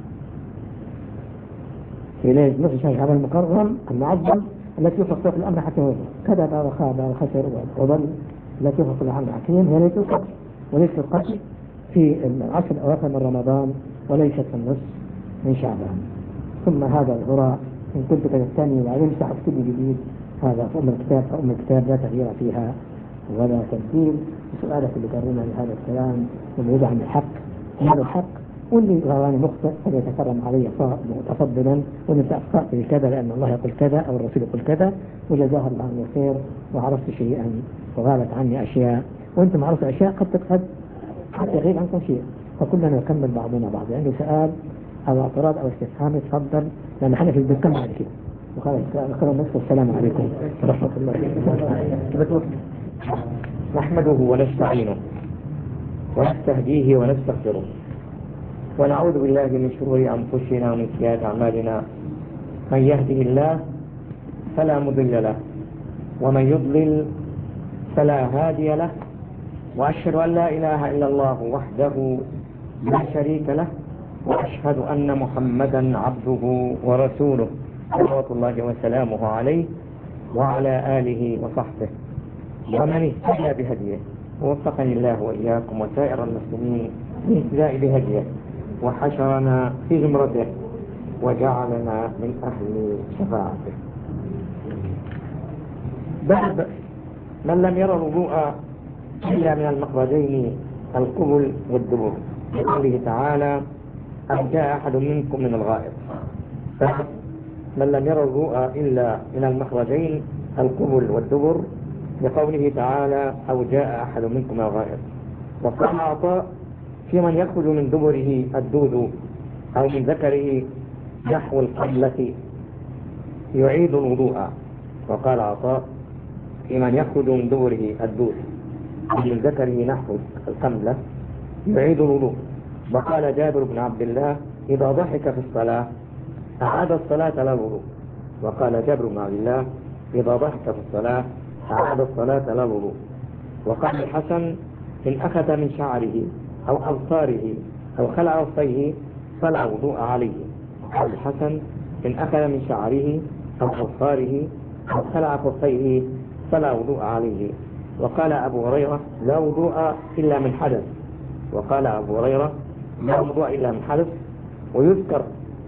في ليلة نصف شهر شعبان المكرم المعظم التي يفرق فيها الأمر حكيم كذب وخاب وخسر وضل. التي يفرق الأمر حكيم هي ليلة القدر، وليلة القدر في العشر الأواخر من رمضان وليست في النصف من شعبان. ثم هذا الهراء إن كنت كالثاني وعلم سحب كل جديد هذا أم الكتاب فأم الكتاب لا تغيير فيها ولا تبديل. سؤالك اللي قررنا لهذا الكلام وموضع عن الحق، هذا الحق واللي رواني مخطئ فليتكرم علي متفضلا، وان انت اخطات في كذا لان الله يقول كذا او الرسول يقول كذا، وجزاه الله عني خير وعرفت شيئا وغابت عني اشياء، وانتم عرفتوا اشياء قد قد قد يغيب عنكم شيء، فكلنا نكمل بعضنا بعض. عنده سؤال او اعتراض او استفهام يتفضل، لان احنا في البكم بعد كده. وخلاص خير الناس، والسلام عليكم ورحمه الله وبركاته. نحمده ونستعينه ونستهديه ونستغفره، ونعوذ بالله من شرور أنفسنا ومن سيئات أعمالنا. من يهده الله فلا مضل له، ومن يضلل فلا هادي له، وأشهد أن لا إله إلا الله وحده لا شريك له، وأشهد أن محمدا عبده ورسوله صلوات الله وسلامه عليه وعلى آله وصحبه ومن اهتدى بهديه. ووفقني الله وإياكم وسائر المسلمين لاهتداء بهديه، وحشرنا في زمرته، وجعلنا من أهل شفاعته. باب من لم يرى الوضوء إلا من المخرجين القبل والدبر، لقوله تعالى: أم جاء أحد منكم من الغائط. من لم يرى الوضوء إلا من المخرجين القبل والدبر، لقوله تعالى: أو جاء أحد منكم من الغائط. وقال عطاء: في من يخرج من دبره الدود أو من ذكره نحو القبلة يعيد الوضوء. وقال عطاء: في من يخرج من دبره الدود أو من ذكره نحو القبلة يعيد الوضوء. وقال جابر بن عبد الله: إذا ضحك في الصلاة أعاد الصلاة لا الوضوء. وقال جابر بن عبد الله: إذا ضحك في الصلاة أعاد الصلاة لا الوضوء. وقال الحسن: إن أخذ من شعره أو أظفاره أو خلع وصيه فلا وضوء عليه. وقال الحسن: إن أخذ من شعره أو أظفاره أو خلع وصيه فلا وضوء عليه. وقال أبو هريرة: لا وضوء إلا من حدث. وقال أبو هريرة: لا وضوء إلا من حدث. ويذكر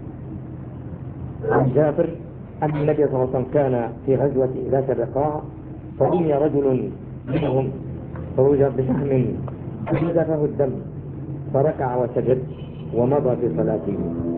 عن جابر أن النبي صلى الله عليه وسلم كان في غزوة ذات الرقاع، فرمي رجل منهم خروجا بسهم فنزفه الدم فركع وسجد ومضى في صلاته.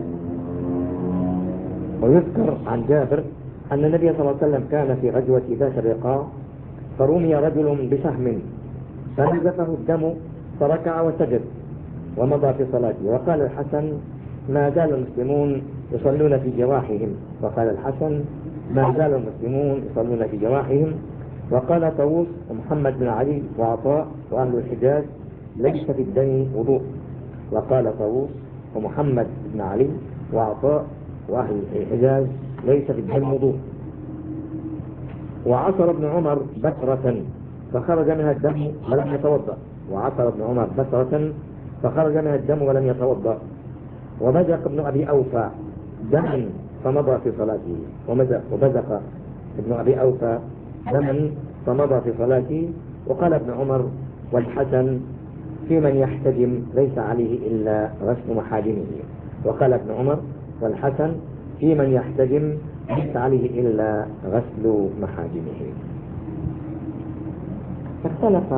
ويذكر عن جابر أن النبي صلى الله عليه وسلم كان في غزوة ذات الرقاع، فرمي رجل بسهم فنزفه الدم فركع وسجد ومضى في صلاته. وقال الحسن: ما زال المسلمون يصلون في جراحهم. وقال الحسن: ما زال المسلمون يصلون في جراحهم. وقال طاووس ومحمد بن علي وعطاء وأهل الحجاز: ليس في الدم وضوء. وقال طاووس ومحمد بن علي وعطاء وأهل الحجاز: ليس في الدم وضوء. وعصر ابن عمر بكرة فخرج منها الدم ولم يتوضأ. وعصر ابن عمر بكرة فخرج منها الدم ولم يتوضأ. ومزق ابن أبي أوفى دما فمضى في صلاته. ومزق وبزق ابن أبي أوفى دما فمضى في صلاته. وقال ابن عمر والحسن: في من يحتجم ليس عليه إلا غسل محاجمه. وقال ابن عمر والحسن: في من يحتجم ليس عليه إلا غسل محاجمه. فاختلف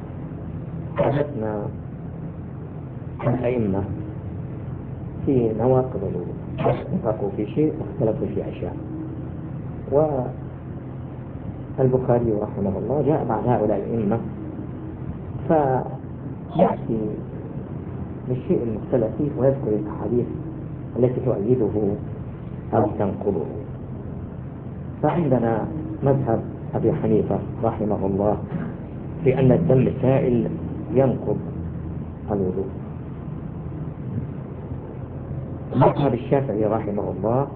حدثنا الأئمة في نواقض الوضوء، اتفقوا في شيء واختلفوا في أشياء. والبخاري رحمه الله جاء بعد هؤلاء الأئمة فيأتي بالشيء المختلف فيه ويذكر الأحاديث التي تؤيده أو تنقضه. فعندنا مذهب أبي حنيفة رحمه الله في أن الدم السائل ينقض الوضوء. مذهب الشافعي رحمه الله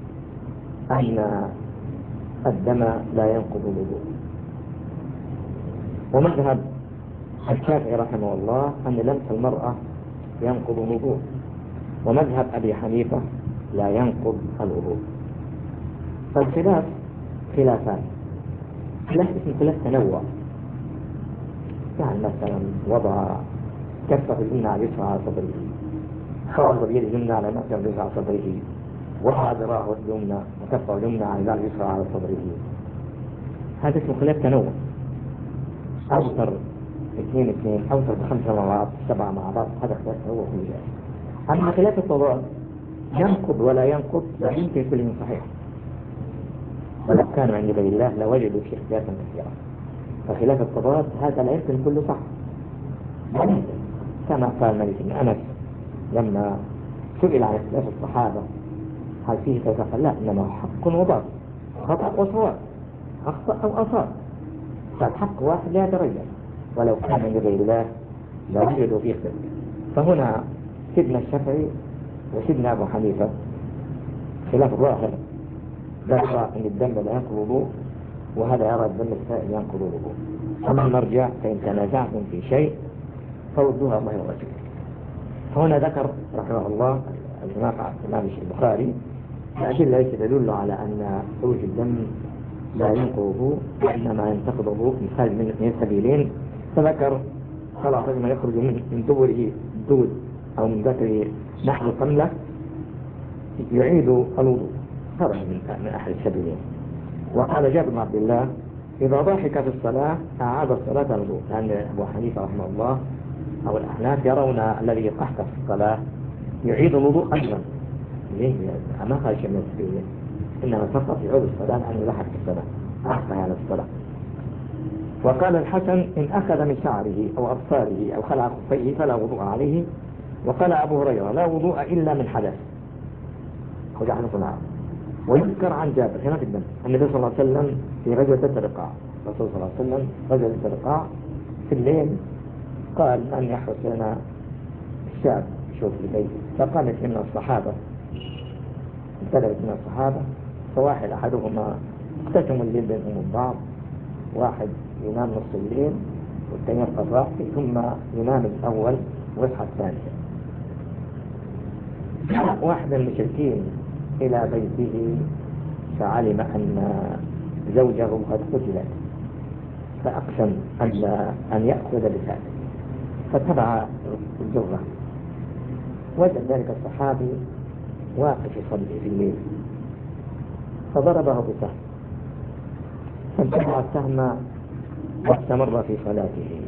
أن الدم لا ينقض الوضوء. ومذهب الشافعي رحمه الله أن لمس المرأة ينقض الوضوء. ومذهب أبي حنيفة لا ينقض الوضوء. فالخلاف خلافان، خلاف اسم خلاف تنوع. يعني مثلا وضع كفه اليمنى على اليسرى على صدره، فرض بيد اليمنى على مكتب اليسرى على صدره، وضع ذراعه اليمنى وكفه اليمنى على اليسرى على صدره. هذا اسمه خلاف تنوع. أوتر اثنين اثنين، أوتر بخمسة مع بعض، سبعة مع بعض، هذا خلاف تنوع في ذلك. أما خلاف التضاد ينقض ولا ينقض لا يمكن كل من صحيح، ولو كان عند غير الله لوجدوا فيه اختلافا كثيرا. فخلاف التضاد هذا لا يمكن كله صح، كما قال مالك بن أنس لما سئل عن اختلاف الصحابة هل فيه كذا قال لا، إنما حق وضاد، خطأ وصواب، أخطأ أو أصاب، فالحق واحد لا يتغير، ولو كان عند غير الله لا يوجد فيه اختلاف. فهنا سيدنا الشافعي وسيدنا أبو حنيفة خلاف ظاهر، لا يرى أن الدم لا ينقض الوضوء، وهذا يرى الدم السائل ينقض الوضوء. أما المرجع فإن تنازعتم في شيء فردوها الله ورسوله. هنا ذكر رحمه الله الإمام البخاري الأدلة التي تدل على أن خروج الدم لا ينقض الوضوء وإنما ينتقض الوضوء من سبيلين. فذكر صلاة ما يخرج من دبره دود أو من ذكره نحو قملة يعيد الوضوء، هذا من أحد السبيلين. وقال جابر بن عبد الله إذا ضحك في الصلاة أعاد الصلاة الوضوء، لأن أبو حنيفة رحمه الله أو الأحناف يرون الذي يضحك في الصلاة يعيد الوضوء أيضا، ما خرج من السبيلين، إنما فقط يعيد الصلاة أن يضحك في الصلاة أحسن على الصلاة. وقال الحسن إن أخذ من شعره أو أبصاره أو خلع خفيه فلا وضوء عليه. وقال أبو هريرة لا وضوء إلا من حدث وجعل صنعه. ويذكر عن جابر هنا في الدم النبي صلى الله عليه وسلم في غزوة الرقاع، الرسول صلى الله عليه وسلم غزوة الرقاع في الليل قال أن يحرس لنا الشاب شوف لبيته، فقامت من الصحابة انتدبت من الصحابة، فواحد أحدهما اقتسموا الليل بينهم البعض، واحد ينام نص الليل والثاني يبقى صاحي، ثم ينام الأول ويصحى الثاني. واحد من المشركين إلى بيته فعلم أن زوجه قد قتلت، فأقسم أن أن يأخذ بثالث، فتبع الجرة. وجد ذلك الصحابي واقف يصلي في الليل فضربه بسهم، فانتبع السهم واستمر في صلاته،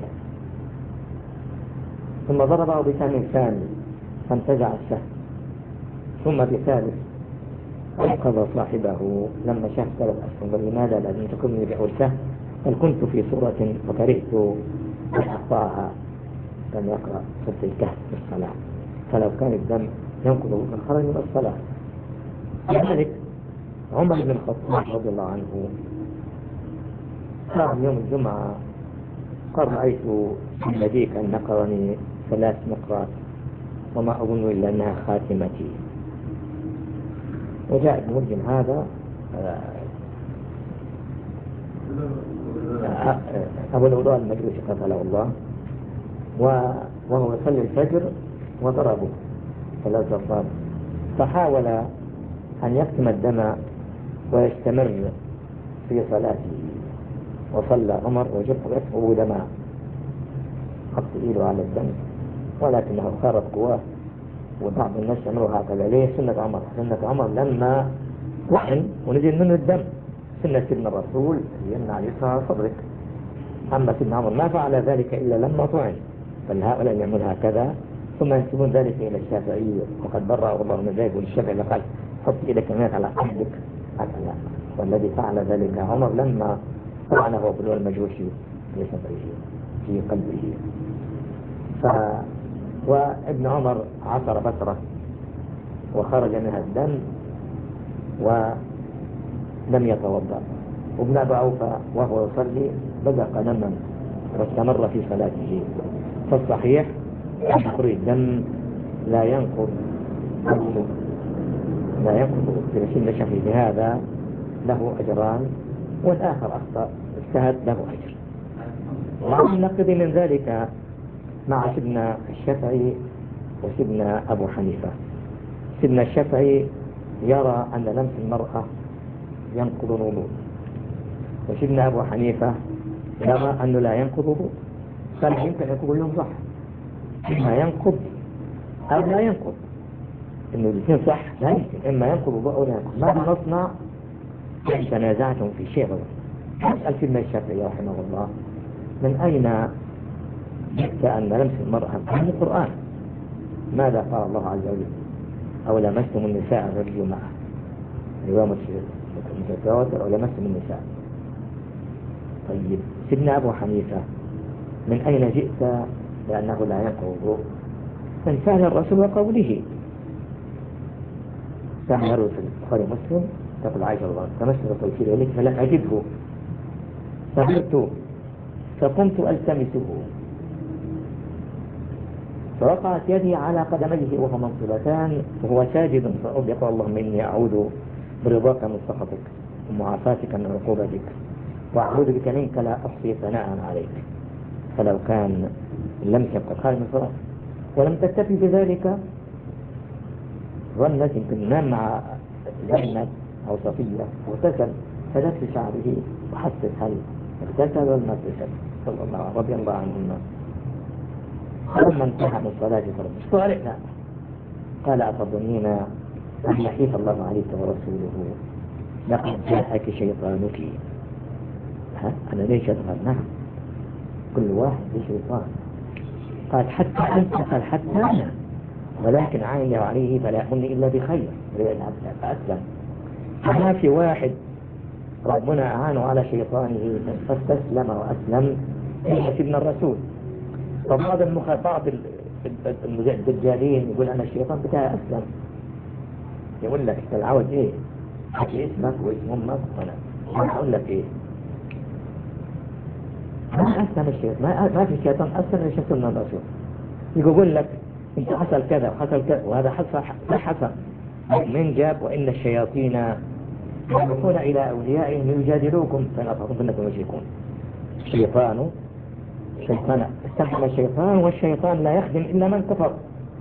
ثم ضربه بسهم ثاني فانتزع السهم، ثم بثالث أنقذ صاحبه لما شاف ثلاث أسهم. ولماذا لم تكن بأرسه؟ بل كنت في سورة فكرهت أن أقطعها، لم يقرأ سورة الكهف في الصلاة، فلو كان الدم ينقض من خرج من الصلاة. لذلك عمر بن الخطاب رضي الله عنه قام يوم الجمعة قال رأيت في المديك أن نقرني ثلاث نقرات وما أظن إلا أنها خاتمتي. وجاء ابن ملجم هذا أبو الوضوء المجلسي قتله الله، وهو يصلي الفجر وضربه ثلاث ضربات، فحاول أن يكتم الدم ويستمر في صلاته، وصلى عمر وجرحه يكتب دماء، حط إيده على الدم ولكنه خارج قواه. وبعض الناس يعملوا هكذا، ليه؟ سنة عمر، سنة عمر لما وحن ونزل منه الدم، سنة سيدنا الرسول يمنع يسار صدرك، أما سيدنا عمر ما فعل ذلك إلا لما طعن. فهؤلاء يعمل هكذا ثم ينسبون ذلك إلى الشافعي وقد برأ الله من ذلك، والشافعي قال حط إيدك كمان على قلبك هكذا، والذي فعل ذلك عمر لما طعنه بلوى المجوسي في صدره في قلبه. ف وابن عمر عصر بصره وخرج منها الدم ولم يتوضأ، وابن أبي أوفى وهو يصلي بزق دما واستمر في صلاته. فالصحيح أن خروج الدم لا ينقض الوضوء، لا ينقض الوضوء. الشافعي بهذا له أجران، والآخر أخطأ اجتهد له أجر. وعن نقض من ذلك مع سيدنا الشافعي وسيدنا أبو حنيفة. سيدنا الشافعي يرى أن لمس المرأة ينقض الوضوء، وسيدنا أبو حنيفة يرى أنه لا ينقض الوضوء. فلا يمكن أن يكون لهم صح، إما ينقض أو لا ينقض، إنه الاثنين صح لا يمكن، إما ينقض الوضوء أو لا ينقض. ماذا نصنع إن تنازعتم في شيء غير؟ يسأل سيدنا الشافعي رحمه الله من أين جئت أن لمس المرأة؟ من القرآن. ماذا قال الله عز وجل؟ أو لمستم النساء الرجل معه رواية متواتر أو لمستم النساء. طيب سيدنا أبو حنيفة من أين جئت لأنه لا ينقض الوضوء؟ من فعل الرسول وقوله. كان يروي في البخاري مسلم تقول عائشة الله تمس الرسول في ذلك فلم أجده فقلت فقمت ألتمسه فوقعت يدي على قدميه وهما منصبتان وهو ساجد فأبلغ اللهم إني أعوذ برضاك من سخطك ومعافاتك من عقوبتك وأعوذ بك منك لا أحصي ثناء عليك. فلو كان لم يبقى خارج من الصلاة ولم تكتفي بذلك ظنت يمكن نام مع زينب أو صفية واغتسل فدت شعره وحسس هل اغتسل ولا ما اغتسل صلى الله رضي الله عنهما. فلما انتهى من الصلاة فرد قال قال أتظنين أن يحيف الله عليك ورسوله لقد جاءك شيطانك. ها أنا ليش أدخل؟ نعم كل واحد بشيطان. قال حتى أنت قال حتى أنا ولكن عين عليه فلا يأمني إلا بخير فأسلم. ما في واحد ربنا أعانه على شيطانه فاستسلم وأسلم إلا سيدنا الرسول. فبعض المخ... بعض الدجالين يقول أنا الشيطان بتاعي أسلم. يقول لك أنت العود إيه؟ حكي اسمك واسم أمك وأنا أقول لك إيه؟ ما أسلم الشيطان ما, ما في الشيطان أسلم إلا سيدنا الرسول. يقول لك انت حصل كذا وحصل كذا وهذا حصل ما حصل من جاب وإن الشياطين يدخلون إلى أوليائهم يجادلوكم فلا تظنوا أنكم مشركون. الشيطان شيطان استخدم الشيطان والشيطان لا يخدم إلا من كفر.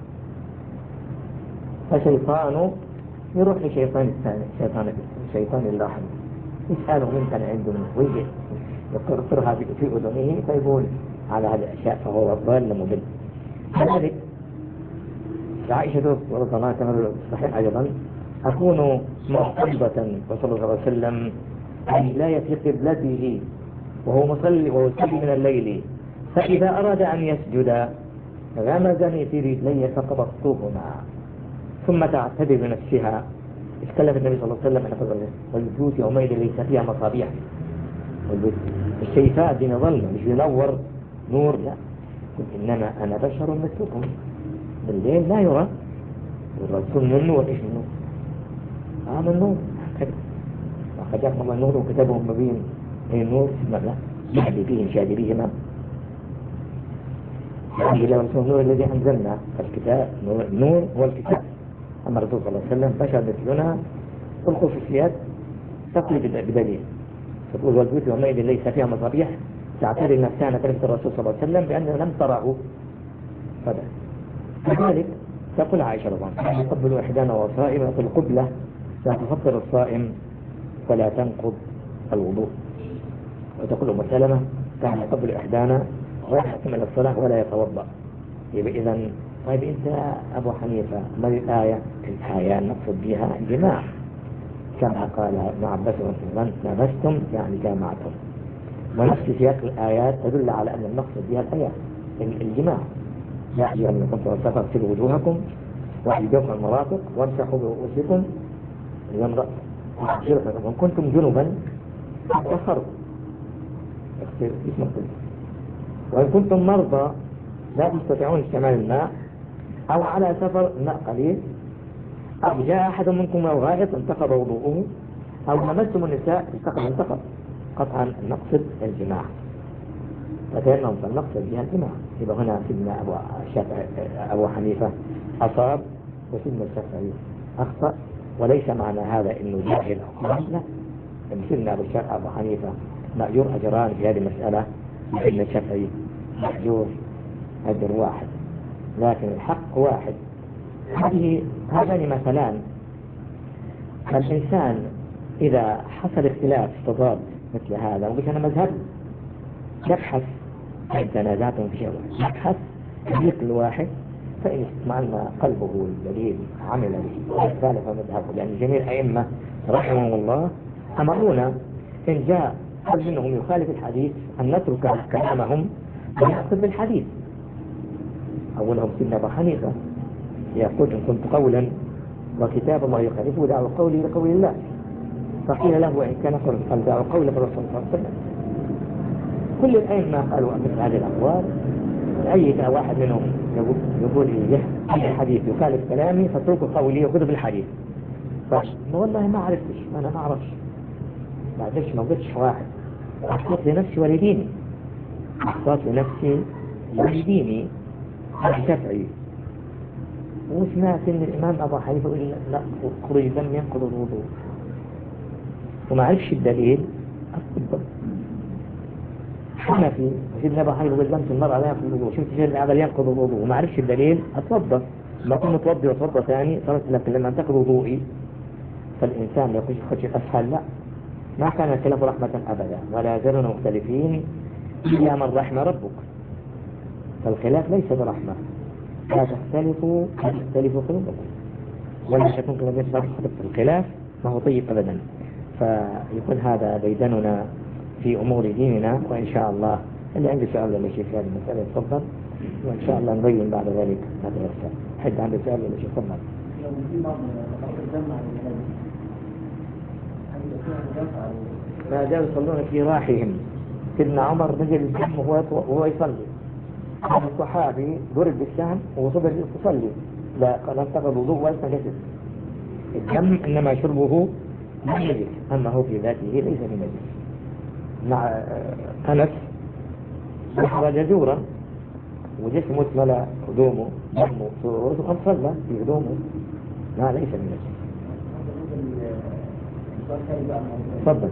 فشيطان يروح لشيطان الثاني شيطان الشيطان اللاحم يسأله من كان عنده من ويجي يقرصرها في أذنه فيقول على هذه الأشياء فهو ضال مضل. كذلك عائشة رضي الله عنها صحيح أيضا أكون معترضة وصلى الله عليه وسلم لا في قبلته وهو مصلي ويصلي من الليل فإذا أراد أن يسجد غمزني في رجلي فقبضتهما ثم تعتذر بنفسها. اتكلم النبي صلى الله عليه وسلم عن والبيوت يومئذ ليس فيها مصابيح. الشيطان دين ظلمة مش ينور نور لا إنما أنا بشر مثلكم بالليل لا يرى والرسول من النور إيش النور؟ آه من النور وخجاكم الله النور وكتبهم مبين أي النور لا يحدي فيهم شادي بهما يعني لو اسمه النور الذي أنزلنا الكتاب النور هو الكتاب. أما الرسول صلى الله عليه وسلم بشر مثلنا والخصوصيات تقلي بدليل تقول والبيوت يومئذ ليس فيها مصابيح تعتري نفسها نتركة الرسول صلى الله عليه وسلم بأنه لم تراه فده. كذلك تقول عائشة رضي الله عنها يقبل إحدانا وصائم في القبلة لا تفطر الصائم ولا تنقض الوضوء. وتقول أم سلمة كان يقبل إحدانا ويحكم إلى الصلاة ولا يتوضأ. يبقى إذن طيب أنت أبو حنيفة ما الآية؟ الآية نقصد بها الجماع كما قال ابن عباس من لمستم يعني جامعتم. ونفس سياق الآيات تدل على أن المقصد بها الآيات الجماع. يا أيها الذين كنتم فاغسلوا وجوهكم وأيديكم المرافق وامسحوا برؤوسكم وإن كنتم جنبا فاطهروا وإن كنتم مرضى لا تستطيعون استعمال الماء أو على سفر الماء قليل أو جاء أحد منكم أو غائط انتقض وضوءه أو لمستم النساء انتقض انتقض. قطعا المقصد الجماع فتيمم فالمقصد بها الجماع. يبقى هنا سيدنا أبو, أبو حنيفة أصاب وسيدنا الشافعي أخطأ وليس معنى هذا إنه جاهل أو لا. سيدنا أبو أبو حنيفة مأجور أجران في هذه المسألة سيدنا الشافعي مأجور أجر واحد لكن الحق واحد. هذه هذان مثلان. فالإنسان إذا حصل اختلاف تضاد مثل هذا ومش أنا مذهب يبحث عن تنازعاتهم في شيء يبحث مثل واحد فإن استطمأن قلبه الدليل عمل به ذلك مذهبه. لأن جميع الأئمة رحمهم الله أمرونا إن جاء حد منهم يخالف الحديث أن نترك كلامهم ونأخذ بالحديث. أولهم سيدنا أبو حنيفة يقول إن كنت قولا وكتاب الله يخالفه دعوا قولي لقول الله. فقيل له وإن كان قال دعوا قولي بالرسول صلى الله عليه وسلم. كل الأئمة قالوا مثل هذه الأقوال. أي واحد منهم يقول لي الحديث يخالف كلامي فاتركوا قولي وخذوا بالحديث. والله ما عرفتش، أنا ما أعرفش، ما عرفتش، ما قلتش واحد. أخطأت لنفسي ولديني، أخطأت لنفسي ولديني الشافعي. وسمعت إن الإمام أبو حنيفة يقول لا خروج دم ينقض الوضوء، وما عرفش الدليل. أفضل حنفي سيدنا أبو حنيفة يقول لمس المرأة لا ينقض الوضوء، شفت شيء العمل ينقض الوضوء وما عرفش الدليل. أتوضأ، ما كنت متوضي وأتوضأ ثاني صارت، لكن لما انتقض وضوئي فالإنسان يخش يخش الأسهل. لا، ما كان الخلاف رحمة أبدا ولا يزالون مختلفين إلا من رحم ربك. فالخلاف ليس برحمة، لا تختلفوا تختلفوا قلوبكم، ولا تكون كما في الخلاف ما هو طيب أبدا. فيكون هذا ديدننا في أمور ديننا. وإن شاء الله اللي عنده سؤال ولا شيء في هذه المسألة يتفضل، وإن شاء الله نبين بعد ذلك هذا الأرسال. حد عنده سؤال ولا شيء تفضل. ما زالوا يصلون في راحهم. سيدنا عمر نزل الدم وهو يصلي، الصحابي ضرب بالسهم وصبر يصلي، لا لم تقض وضوء ولا نجس. الدم إنما شربه من نجس، أما هو في ذاته ليس من نجس. مع أنس أخرج جزورا وجسمه اتملى هدومه دمه ثم صلى في هدومه، لا ليس من نجس. تفضل.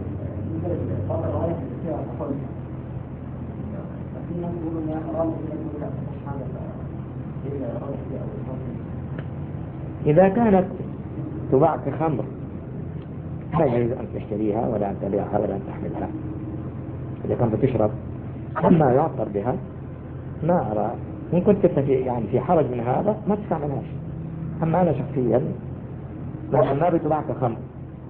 إذا كانت تباع كخمر لا يجوز أن تشتريها ولا أن تبيعها ولا أن تحملها إذا كانت تشرب. أما يعطر بها ما أرى، إن كنت في يعني في حرج من هذا ما تستعملهاش. أما أنا شخصيا ما بتباع كخمر،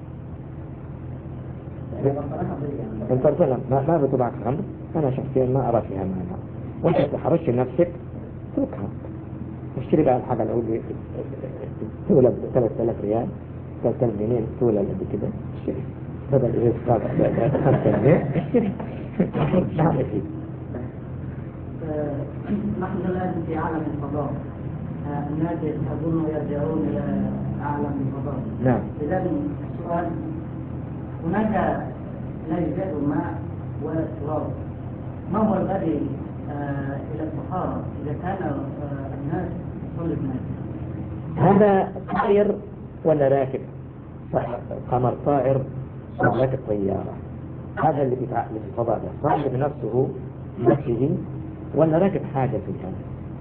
انت ما ما بتباع كخمر، أنا شخصيا ما أرى فيها مانع. وانت تحرش نفسك تركها، اشتري بقى الحاجة الأولى تولد ثلاثة آلاف ريال، ثلاثة آلاف جنيه تولد قد كده، اشتري بدل إذا تقاطع خمسة جنيه اشتري. ما في. نحن الآن في عالم الفضاء، الناس أظن يرجعون إلى عالم الفضاء. نعم. إذا السؤال، هناك لا يوجد ماء ولا تراب، ما هو الذي آه إلى الطهارة إذا كان آه الناس يصلي الماء؟ هذا طائر ولا راكب؟ قمر طائر ولا راكب طيارة؟ هذا اللي في الفضاء ده طائر بنفسه نفسه ولا راكب حاجة في الهواء؟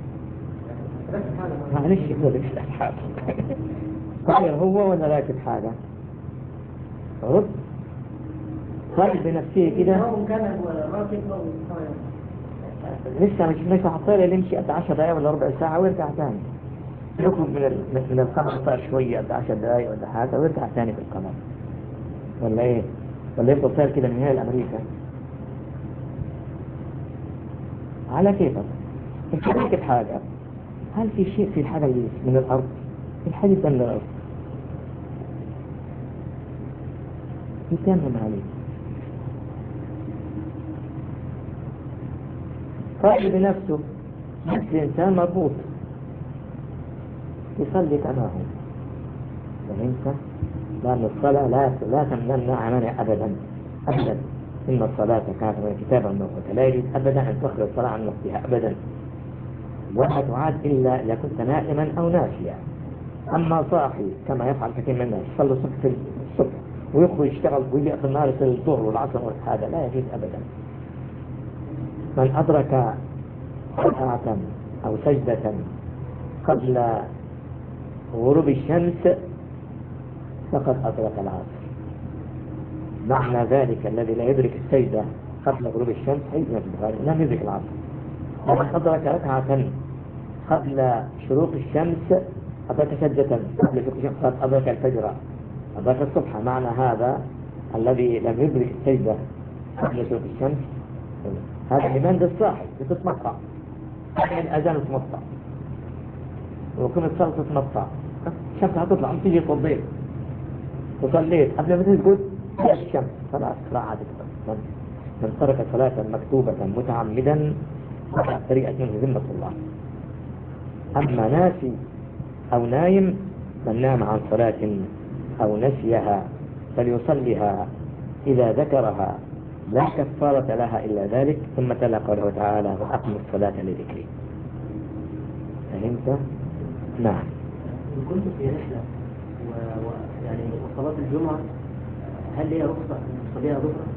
معلش يقول لك حاجة. طائر هو ولا راكب حاجة؟ رد طائر بنفسه كده. كان راكب أو طائر؟ لسه مش مش هحطير اللي يمشي قد عشر دقايق ولا ربع ساعة ويرجع ثاني، يخرج من من القمر طائر شوية قد عشر دقايق ولا حاجة ويرجع ثاني في القمر، ولا إيه؟ ولا يفضل طائر كده من هنا لأمريكا على كيفك. انت راكب حاجة، هل في شيء في الحاجة اللي من الأرض؟ الحديث ده من الأرض يتمم عليه. طائر بنفسه نفس الإنسان مربوط يصلي كما هو، فهمت؟ لأن الصلاة لا لا تمنعنا عننا أبدا أبدا. إن الصلاة كانت من كتابا موقوتا، لا يجوز أبدا أن تخرج الصلاة عن وقتها أبدا، ولا تعاد إلا إذا كنت نائما أو ناسيا. أما صاحي كما يفعل كثير من الناس يصلي الصبح في الصبح ويخرج يشتغل ويجي في النهار يصلي الظهر والعصر، هذا لا يجوز أبدا. من أدرك ركعة أو سجدة قبل غروب الشمس فقد أدرك العصر. معنى ذلك الذي لا يدرك السجدة قبل غروب الشمس حيث البخاري لم يدرك العصر. ومن أدرك ركعة قبل شروق الشمس أدرك سجدة قبل شروق الشمس فقد أدرك الفجر، أدرك الصبح. معنى هذا الذي لم يدرك السجدة قبل شروق الشمس هذا إيمان بالصاحب بتتمطع من أذان المطع. وكنت صلاة تتمطع الشمس هتطلع عم تيجي تضيف وصليت قبل ما تقول الشمس خلاص راحت. من من ترك صلاة مكتوبة متعمدا وقع طريقة منه ذمة الله. أما ناسي أو نايم من نام عن صلاة أو نسيها فليصليها إذا ذكرها لا كفارة لها إلا ذلك. ثم تلا قوله تعالى وأقم الصلاة لذكري. فهمت؟ نعم. كنت في رحلة و... و... يعني وصلاة الجمعة هل هي رخصة أن تصليها ظهرا؟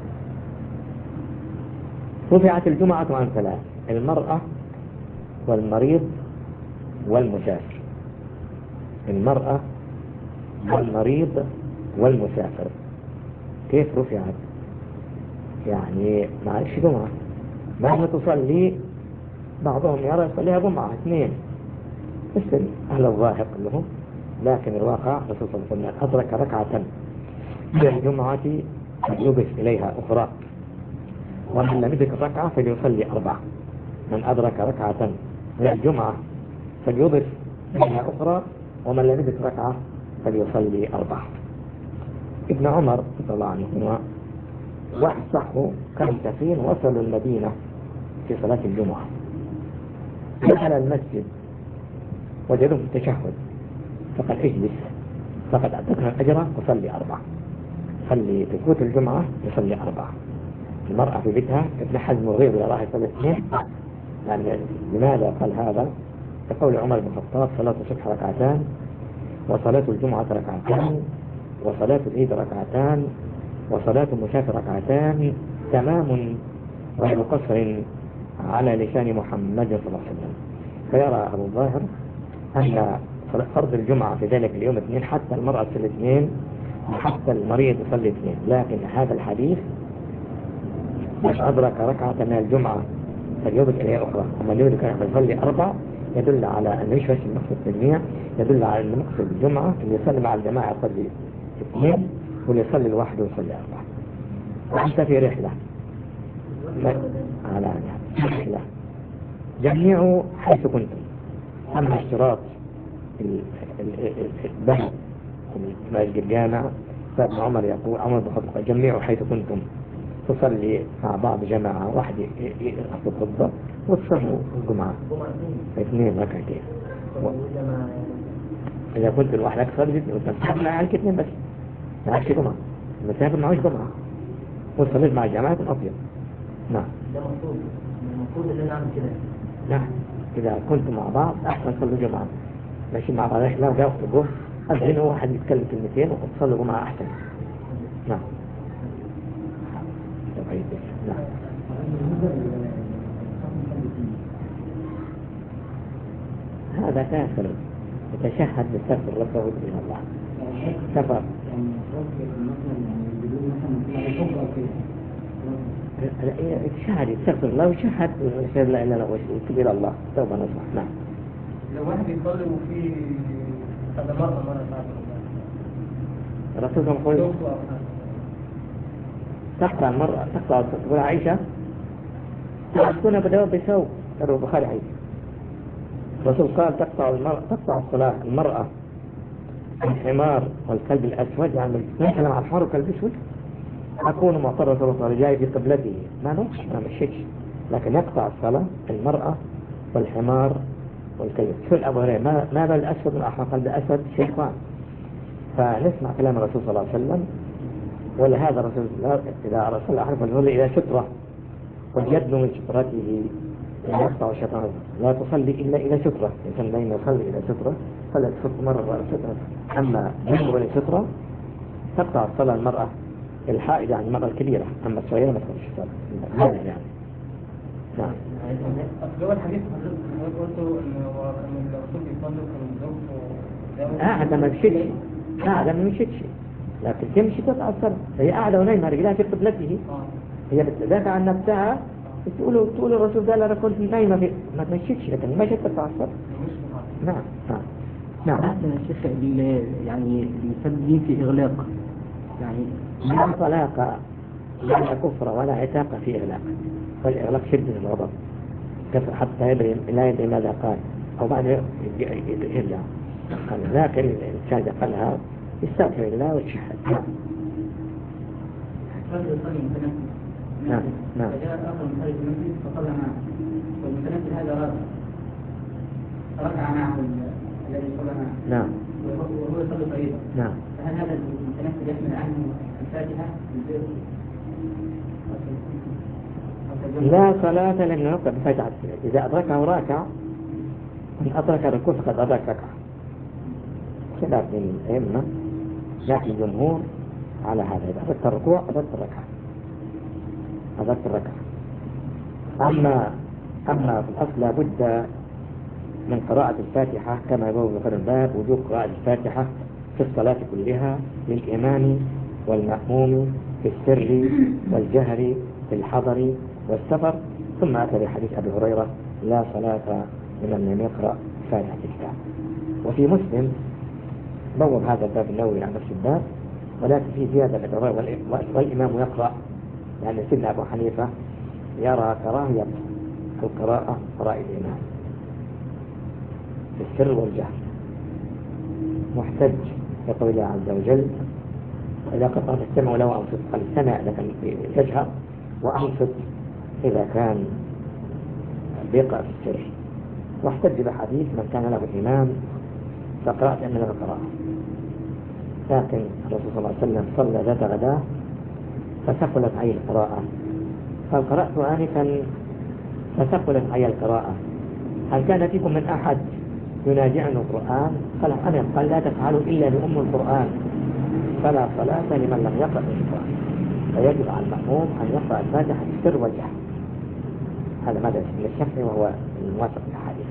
رفعت الجمعة عن ثلاث: المرأة والمريض والمسافر. المرأة والمريض والمسافر. كيف رفعت؟ يعني معلش جمعة مهما تصلي بعضهم يرى يصليها جمعة اثنين مثل أهل الظاهر كلهم، لكن الواقع رسول الله صلى الله عليه وسلم أدرك ركعة من الجمعة يضيف إليها أخرى، ومن لم يدرك ركعة فليصلي أربعة. من أدرك ركعة من الجمعة فليضيف إليها أخرى، ومن لم يدرك ركعة فليصلي أربعة. ابن عمر رضي الله عنهما وأحصحوا خمسين وصلوا المدينة في صلاة الجمعة، دخل المسجد وجدوا في التشهد فقال اجلس فقد أعطتنا الأجر وصلي أربعة. خلي تفوت الجمعة يصلي أربعة. المرأة في بيتها ابن حزم وغيره يراها يصلي اثنين. يعني لماذا قال هذا؟ كقول عمر بن الخطاب صلاة الصبح ركعتان وصلاة الجمعة ركعتان وصلاة العيد ركعتان وصلاة المسافر ركعتان تمام غير قصر على لسان محمد صلى الله عليه وسلم. فيرى أبو الظاهر أن فرض الجمعة في ذلك اليوم اثنين، حتى المرأة تصلي اثنين وحتى المريض يصلي اثنين. لكن هذا الحديث من أدرك ركعة من الجمعة فليضرك إليها أخرى، ومن يدرك ركعة فليصلي أربع، يدل على أن مش بس المقصد التنمية، يدل على أن مقصد الجمعة اللي يصلي مع الجماعة يصلي اثنين واللي يصلي لوحده يصلي أربعة. وأنت في رحلة على رحلة جميعوا حيث كنتم. أما اشتراط البحث في مسجد الجامع فابن عمر يقول عمر بن الخطاب جميعوا حيث كنتم تصلي مع بعض جماعة واحد يأخذ الخطبة وتصلوا الجمعة اثنين ركعتين. إذا كنت لوحدك صلي وتنسحب عليك اثنين بس معكش جمعة، المسافر معوش جمعة وتصلي مع الجماعة أطيب. نعم ده مفروض المفروض اللي أنا أعمل كده. نعم إذا كنتم مع بعض أحسن صلوا جمعة، ماشي مع بعض رحلة وجاء وقت الظهر أذن واحد يتكلم كلمتين وتصلوا جمعة أحسن. نعم نعم. هذا كافر يتشهد باستغفر ربه إلى الله كفر. يتشهد يستغفر الله ويشهد ويشهد لا إله إلا الله ويتوب إلى الله توبة نصوح. نعم. لو واحد يصلي وفي هذا مرة مرة ساعة الرسول صلى الله عليه وسلم يقول تقطع المرأة تقطع تقول عائشة تكون بدواب بسوء رواه البخاري عائشة. الرسول قال تقطع المرأة تقطع الصلاة المرأة الحمار والكلب الأسود، يعني نتكلم عن الحمار والكلب الأسود أكون معترض صلى الله عليه جاي في قبلته ما نوش ما مشيتش، لكن يقطع الصلاة المرأة والحمار والكلب. شو الأبو هريرة ما ما بل الأسود والأحمر قلب أسود شيطان. فنسمع كلام الرسول صلى الله عليه وسلم. ولهذا الرسول إذا أرسل أحد فليصل إلى سترة وليدنو من سترته يقطع الشيطان. لا تصلي إلا إلى سترة، إنسان بين يصلي إلى سترة فلا تصلي مرة ولا سترة. أما جنب من السترة تقطع الصلاة المرأة الحائضة يعني المرأة الكبيرة، أما الصغيرة ما تقطعش الصلاة يعني. نعم. أصل الحديث حضرتك قلته إن هو كان الرسول بيصلي وكان زوجته قاعدة ما مشيتش قاعدة ما مشيتش لكن تمشي تقطع الصلاة. هي قاعدة ونايمة رجلها في قبلته، هي بتدافع عن نفسها تقول تقول الرسول قال أنا كنت نايمة في ما تمشيتش لكن ما شئت تقطع الصلاة. نعم نعم نعم. أحسن الشيخ يعني المسبب في إغلاق يعني لا طلاق لا كفر ولا عتاق في إغلاق، والإغلاق شدة الغضب كفر حتى يدري لا يدري ماذا قال وبعدين يرجع. لكن الإنسان إذا قالها يستغفر الله ويتشهد. رجل يصلي متنفل. نعم نعم. فجاء آخر مصلي في المسجد فصلى معه، والمتنفل هذا راجع ركع معه الذي صلى معه. نعم. وهو يصلي فريضة. نعم. فهل هذا المتنفل يحمل عنه الفاتحة؟ لا صلاة لأنه يقرأ بفاتحة. إذا أدركه راكع إن أدرك الركوع فقد أدرك ركعة. خلاف من الأئمة، لكن الجمهور على هذا. إذا أدركت الركوع أدركت الركعة، أدركت الركعة. أما أما في الأصل لابد من قراءة الفاتحة كما يقول ذكر الباب وجوب قراءة الفاتحة في الصلاة كلها للإمام والمأموم في السر والجهر في الحضر والسفر. ثم أتى بحديث أبي هريرة لا صلاة لمن لم يقرأ فاتحة الكتاب. وفي مسلم بوب هذا الباب النووي عن نفس الباب، ولكن في زيادة والإمام يقرأ، لأن يعني سيدنا أبو حنيفة يرى كراهية القراءة قراءة الإمام في السر والجهر، محتج يقول الله عز وجل إذا قطعت السمع ولو أنصت. قال السمع إذا كان يجهر، وأنصت إذا كان بيقرأ في السر. واحتج بحديث من كان له إمام فقرأت أن له قراءة. لكن الرسول صلى الله عليه وسلم صلى ذات غداة فثقلت عليه القراءة، قال قرأت آنفا فثقلت علي القراءة، هل كان فيكم من أحد يناجعني القرآن؟ قال أنا. قال لا تفعلوا إلا بأم القرآن، فلا صلاة لمن لم يقرأ القرآن. فيجب على المأموم أن يقرأ الفاتحة في السر والجهر. هذا ماذا الشافعي وهو الموافق للحديث.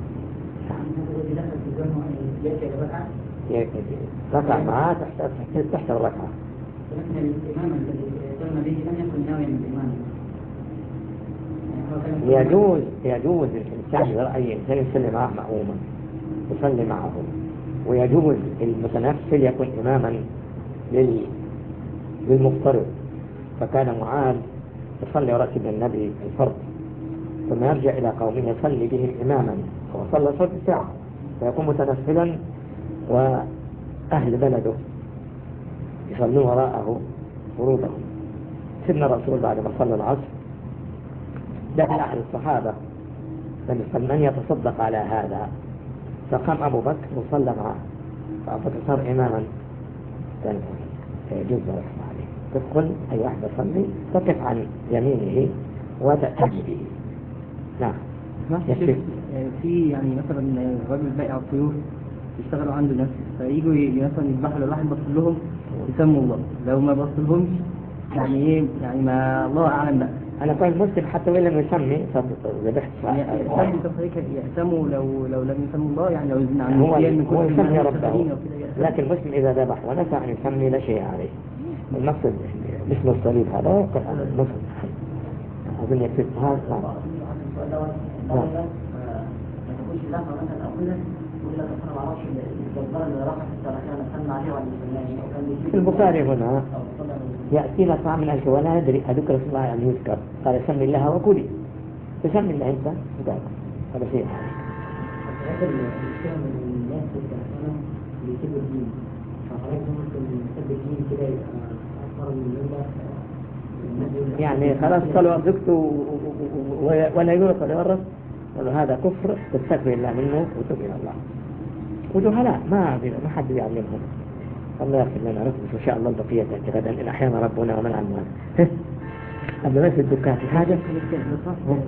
ركع معاه تحت الركعة. ولكن الإمام الذي قلنا به لم يكن ناويا الإمام. يجوز يجوز الإنسان برأي إنسان يصلي معه مأموما يصلي معه، ويجوز المتنفل يكون إماما للمفترض. فكان معاذ يصلي وراء سيدنا النبي الفرض ثم يرجع إلى قومه يصلي بهم إماما، وصلى صلى ساعة فيكون متنفلا وأهل بلده يصلون وراءه فروضهم. سيدنا الرسول بعد ما صلى العصر دخل أحد الصحابة من يتصدق على هذا، فقام أبو بكر وصلى معه، فأبو بكر صار إماما. فيجوز ذلك عليه، تدخل أي واحد يصلي تقف عن يمينه وتأتي به. نعم. في يعني مثلا رجل بائع الطيور يشتغلوا عنده ناس، فييجوا مثلا يذبحوا لو واحد بصل لهم يسموا الله، لو ما بصلهمش يعني ايه يعني ما الله اعلم بقى. انا قال مسلم حتى وإن لم يسمي فذبحت يعني يسموا لو لو لم يسموا الله، يعني لو يزن عن هو من هو يسمي ربه، لكن المسلم اذا ذبح ونسى ان يسمي لا شيء عليه. المقصد اسم الصليب هذا يقف عن المسلم. اظن يكفي هذا. ما تكونش لها مثلا او كده يقول لك انا ما اعرفش الجزار اللي راح كان سمى عليه ولا سماه. في البخاري هنا ياتينا طعام من اجل ولا ندري اذكر اسم الله ان يذكر، قال سمي الله وكلي، تسمي الله انت وتاكل، هذا شيء عليك. هذا الشيء من الناس اللي بيسيبوا الدين، فحضرتك ممكن تسيب الدين كده يبقى اكثر من المله، يعني خلاص صلوا زوجته ولا يورث ولا يورث، هذا كفر تستغفر الله منه وتوب الى الله. وجهلاء ما ما حد يعلمهم. الله يغفر لنا لكم ان شاء الله البقيه تاتي غدا ان احيانا ربنا ومن عنوان. قبل ما في الدكان في حاجه كنت بصلي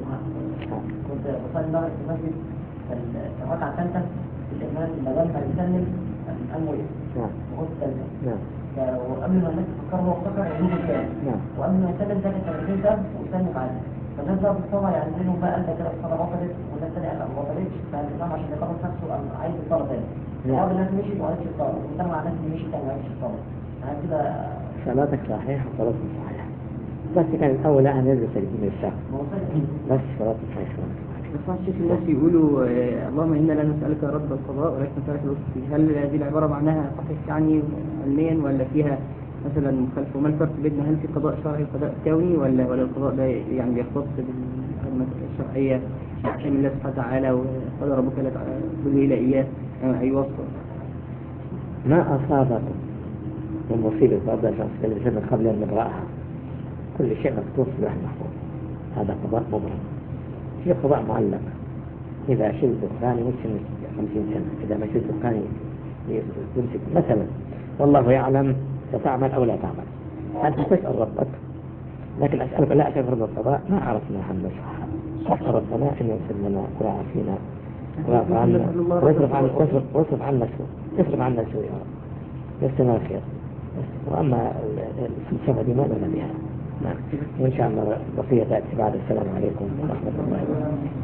مرة في المسجد الركعة الثالثة الإمام لما يسلم الأموي وهو الثالثة. نعم. وقبل ما الناس تفكر هو افتكر يجوز الثاني. نعم. وقبل ما يسلم ثاني ثلاثين تاب ويسلم عليه. فالناس بقى بالصلاة يعني منهم بقى قال ده كده الصلاة بطلت والناس الثانية قال ما بطلتش، فالإمام عشان يخلص نفسه قام عايز الصلاة ثاني. بعض الناس مشيت وما عادش الصلاة، وكان مع الناس اللي مشيت وما عادش الصلاة. يعني كده صلاتك صحيحة وصلاتك صحيحة. بس كان الأول أن يلبس من الشهر. بس صلاتك صحيحة. بس الشيخ الناس يقولوا آه اللهم إنا لا نسألك رد القضاء ولكن نسألك اللطف. هل هذه العبارة معناها صحيح يعني علميا ولا فيها مثلا مخالفة؟ وما الفرق بين هل في قضاء شرعي وقضاء كوني ولا ولا القضاء ده يعني بيختص بالمسألة الشرعية أحكام الله سبحانه وتعالى وقال ربك لا تعبدوا إلا إياه هيوصل. ما أصابكم من مصيبة بعض الجنة قبل أن نبرأها كل شيء مكتوب في لوح محفوظ. هذا قضاء مبرم. في قضاء معلق، إذا شلت الثاني يمكن خمسين سنة، إذا ما شلت الثاني يمسك مثلا. والله يعلم ستعمل أو لا تعمل، أنت تسأل ربك. لكن أسألك لا أسأل رب القضاء ما عرفنا حمد أسأل ربنا أن يغفر لنا ويعافينا ويصرف عنا ويصرف عنا السوء، يصرف عنا السوء يا رب، يستمر الخير. وأما الفلسفة دي ما لنا بها. نعم. وإن شاء الله بقية تأتي بعد. السلام عليكم ورحمة الله وبركاته.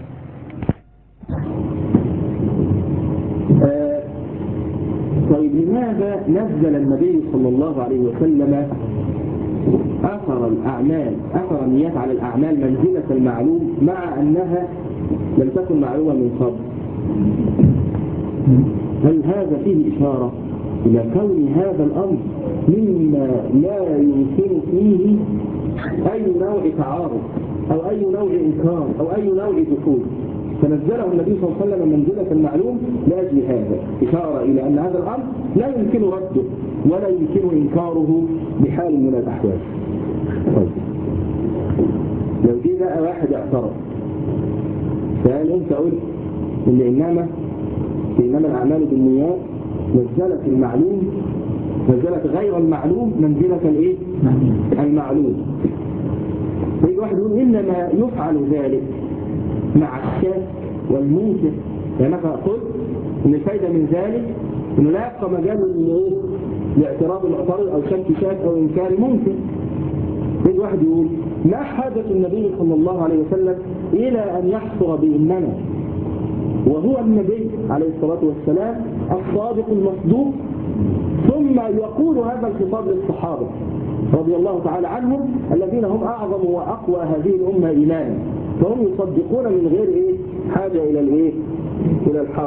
طيب لماذا نزل النبي صلى الله عليه وسلم أثر الأعمال أثر النيات على الأعمال منزلة المعلوم مع أنها لم تكن معلومة من قبل؟ هل هذا فيه إشارة إلى كون هذا الأمر مما لا يمكن فيه أي نوع تعارض أو أي نوع إنكار أو أي نوع دخول، فنزله النبي صلى الله عليه وسلم منزلة المعلوم لأجل هذا، إشارة إلى أن هذا الأمر لا يمكن رده ولا يمكن إنكاره بحال من الأحوال. طيب. لو جه بقى واحد اعترض فقال أنت قلت إن إنما إنما الأعمال بالنيات نزلت المعلوم نزلت غير المعلوم منزلة الإيه؟ المعلوم. فيجي واحد يقول إنما يفعل ذلك مع الشك والمنكر، يعني مثلا قلت إن الفايدة من ذلك إنه لا يبقى مجال لاعتراض المعترض أو شك شاك أو إنكار ممكن. يجي واحد يقول ما حاجة النبي صلى الله عليه وسلم إلى أن يحصر بإننا وهو النبي عليه الصلاة والسلام الصادق المصدوق، ثم يقول هذا الخطاب للصحابة رضي الله تعالى عنهم الذين هم أعظم وأقوى هذه الأمة إيمانا، فهم يصدقون من غير إيه حاجة إلى الإيه إلى الحق.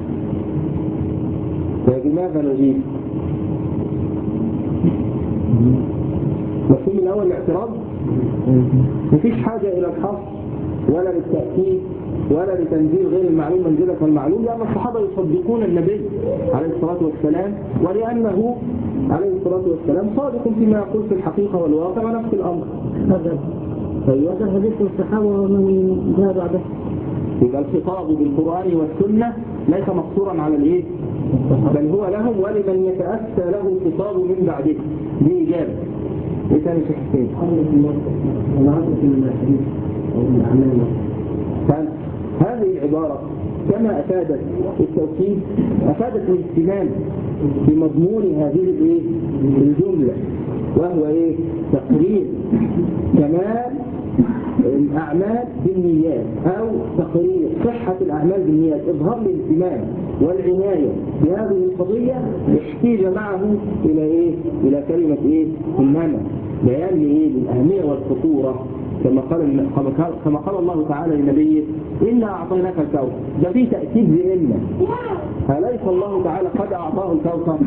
فبماذا نجيب؟ مفهوم الأول الاعتراض مفيش حاجة إلى الحق ولا للتأكيد ولا لتنزيل غير المعلوم منزلة المعلوم، لأن الصحابة يصدقون النبي عليه الصلاة والسلام، ولأنه عليه الصلاة والسلام صادق فيما يقول في الحقيقة والواقع ونفس الأمر. أيوة هذا حديث الصحابة ومن جاء بعده. يبقى الخطاب بالقرآن والسنة ليس مقصورا على الإيه؟ بل هو لهم ولمن يتأسى له خطاب من بعده. دي إجابة. إيه تاني شيخ حسين؟ هذه العبارة كما أفادت التوكيد أفادت الاهتمام بمضمون هذه الإيه؟ الجملة، وهو إيه؟ تقرير كمال الأعمال بالنيات أو تقرير صحة الأعمال بالنيات، إظهار الاهتمام والعناية بهذه القضية احتاج معه إلى إيه؟ إلى كلمة إيه؟ إنما بيان لإيه؟ للأهمية والخطورة، كما قال كما قال الله تعالى لنبيه إنا أعطيناك الكوثر. ده فيه تأكيد بإن أليس الله تعالى قد أعطاه الكوثر؟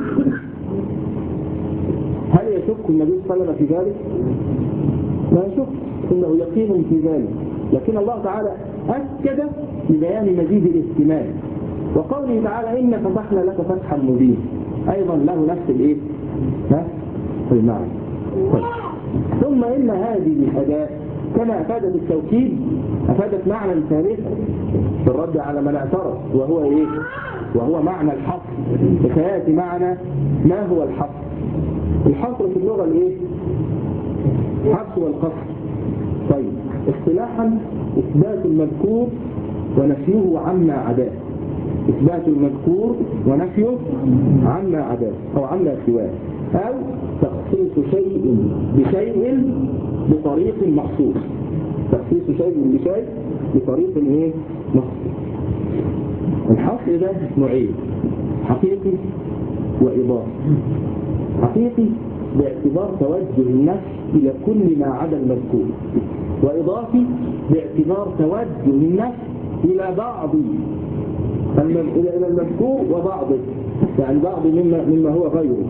هل يشك النبي صلى الله عليه وسلم في ذلك؟ لا يشك، إنه يقين في ذلك، لكن الله تعالى أكد لبيان مزيد الاهتمام. وقوله تعالى إن فتحنا لك فتحا مبين أيضا له نفس الإيه؟ ها؟ المعنى. طيب. ثم إن هذه الأداة كما أفادت التوكيد أفادت معنى ثالثا في الرد على من اعترض، وهو إيه؟ وهو معنى الحصر. فسيأتي معنى ما هو الحصر. الحصر في اللغة الإيه؟ حصر والقصر. طيب اصطلاحا إثبات المذكور ونفيه عما عداه، إثبات المذكور ونفيه عما عداه أو عما سواه، أو تخصيص شيء بشيء بطريق مخصوص، تخصيص شيء بشيء بطريق ايه مخصوص. الحصر ده نوعين، حقيقي وإضافي. حقيقي باعتبار توجه النفس إلى كل ما عدا المذكور، وإضافي باعتبار توجه النفس إلى بعض إلى المذكور وبعضه، يعني بعض مما, مما هو غيره.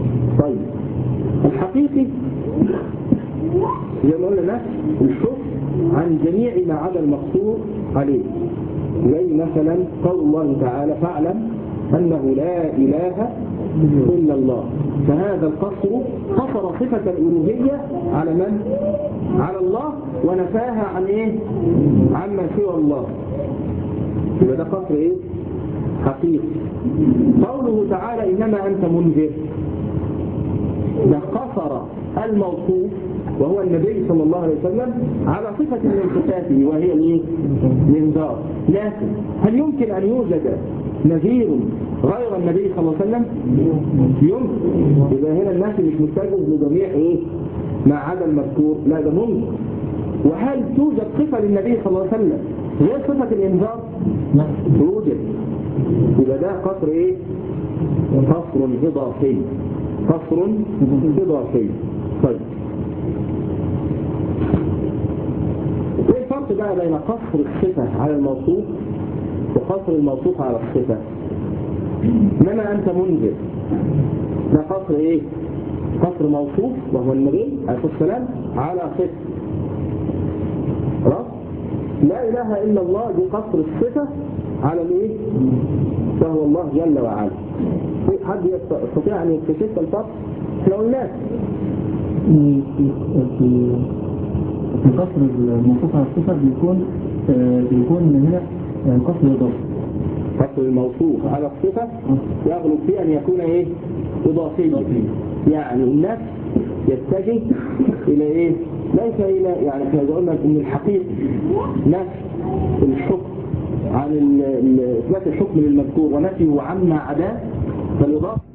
طيب الحقيقي زي ما قلنا نفس الحكم عن جميع ما عدا المقصور عليه، زي مثلا قول الله تعالى فاعلم أنه لا إله إلا الله، فهذا القصر قصر صفة الألوهية على من؟ على الله، ونفاها عن إيه؟ عما سوى الله. يبقى ده قصر إيه؟ حقيقي. قوله تعالى إنما أنت منذر، ده قصر الموصوف وهو النبي صلى الله عليه وسلم على صفة من صفاته وهي الايه؟ الانذار. لكن هل يمكن أن يوجد نذير غير النبي صلى الله عليه وسلم؟ يمكن. يبقى هنا الناس مش متجه لجميع ايه؟ ما عدا المذكور، لا ده ممكن. وهل توجد صفة للنبي صلى الله عليه وسلم غير صفة الانذار؟ لا توجد. يبقى ده قصر ايه؟ قصر إضافي. قصر إضافي. طيب ايه الفرق بقى بين قصر الصفة على الموصوف وقصر الموصوف على الصفة؟ انما انت منذر، ده قصر ايه؟ قصر موصوف وهو النبي عليه الصلاة والسلام على صفة. خلاص؟ لا اله الا الله دي قصر الصفة على الايه؟ فهو الله جل وعلا. في حد يستطيع ان يكتشف الفرق؟ احنا قلناه في في في قصر الموصوف على الصفة بيكون آه بيكون هنا آه قصر إضافي. قصر الموصوف على الصفة يغلب فيه أن يكون إيه؟ إضافي. يعني الناس يتجه إلى إيه؟ ليس إلى يعني احنا قلنا إن الحقيقة نفي الحكم عن إثبات الحكم للمذكور ونفيه عما عداه، فالإضافة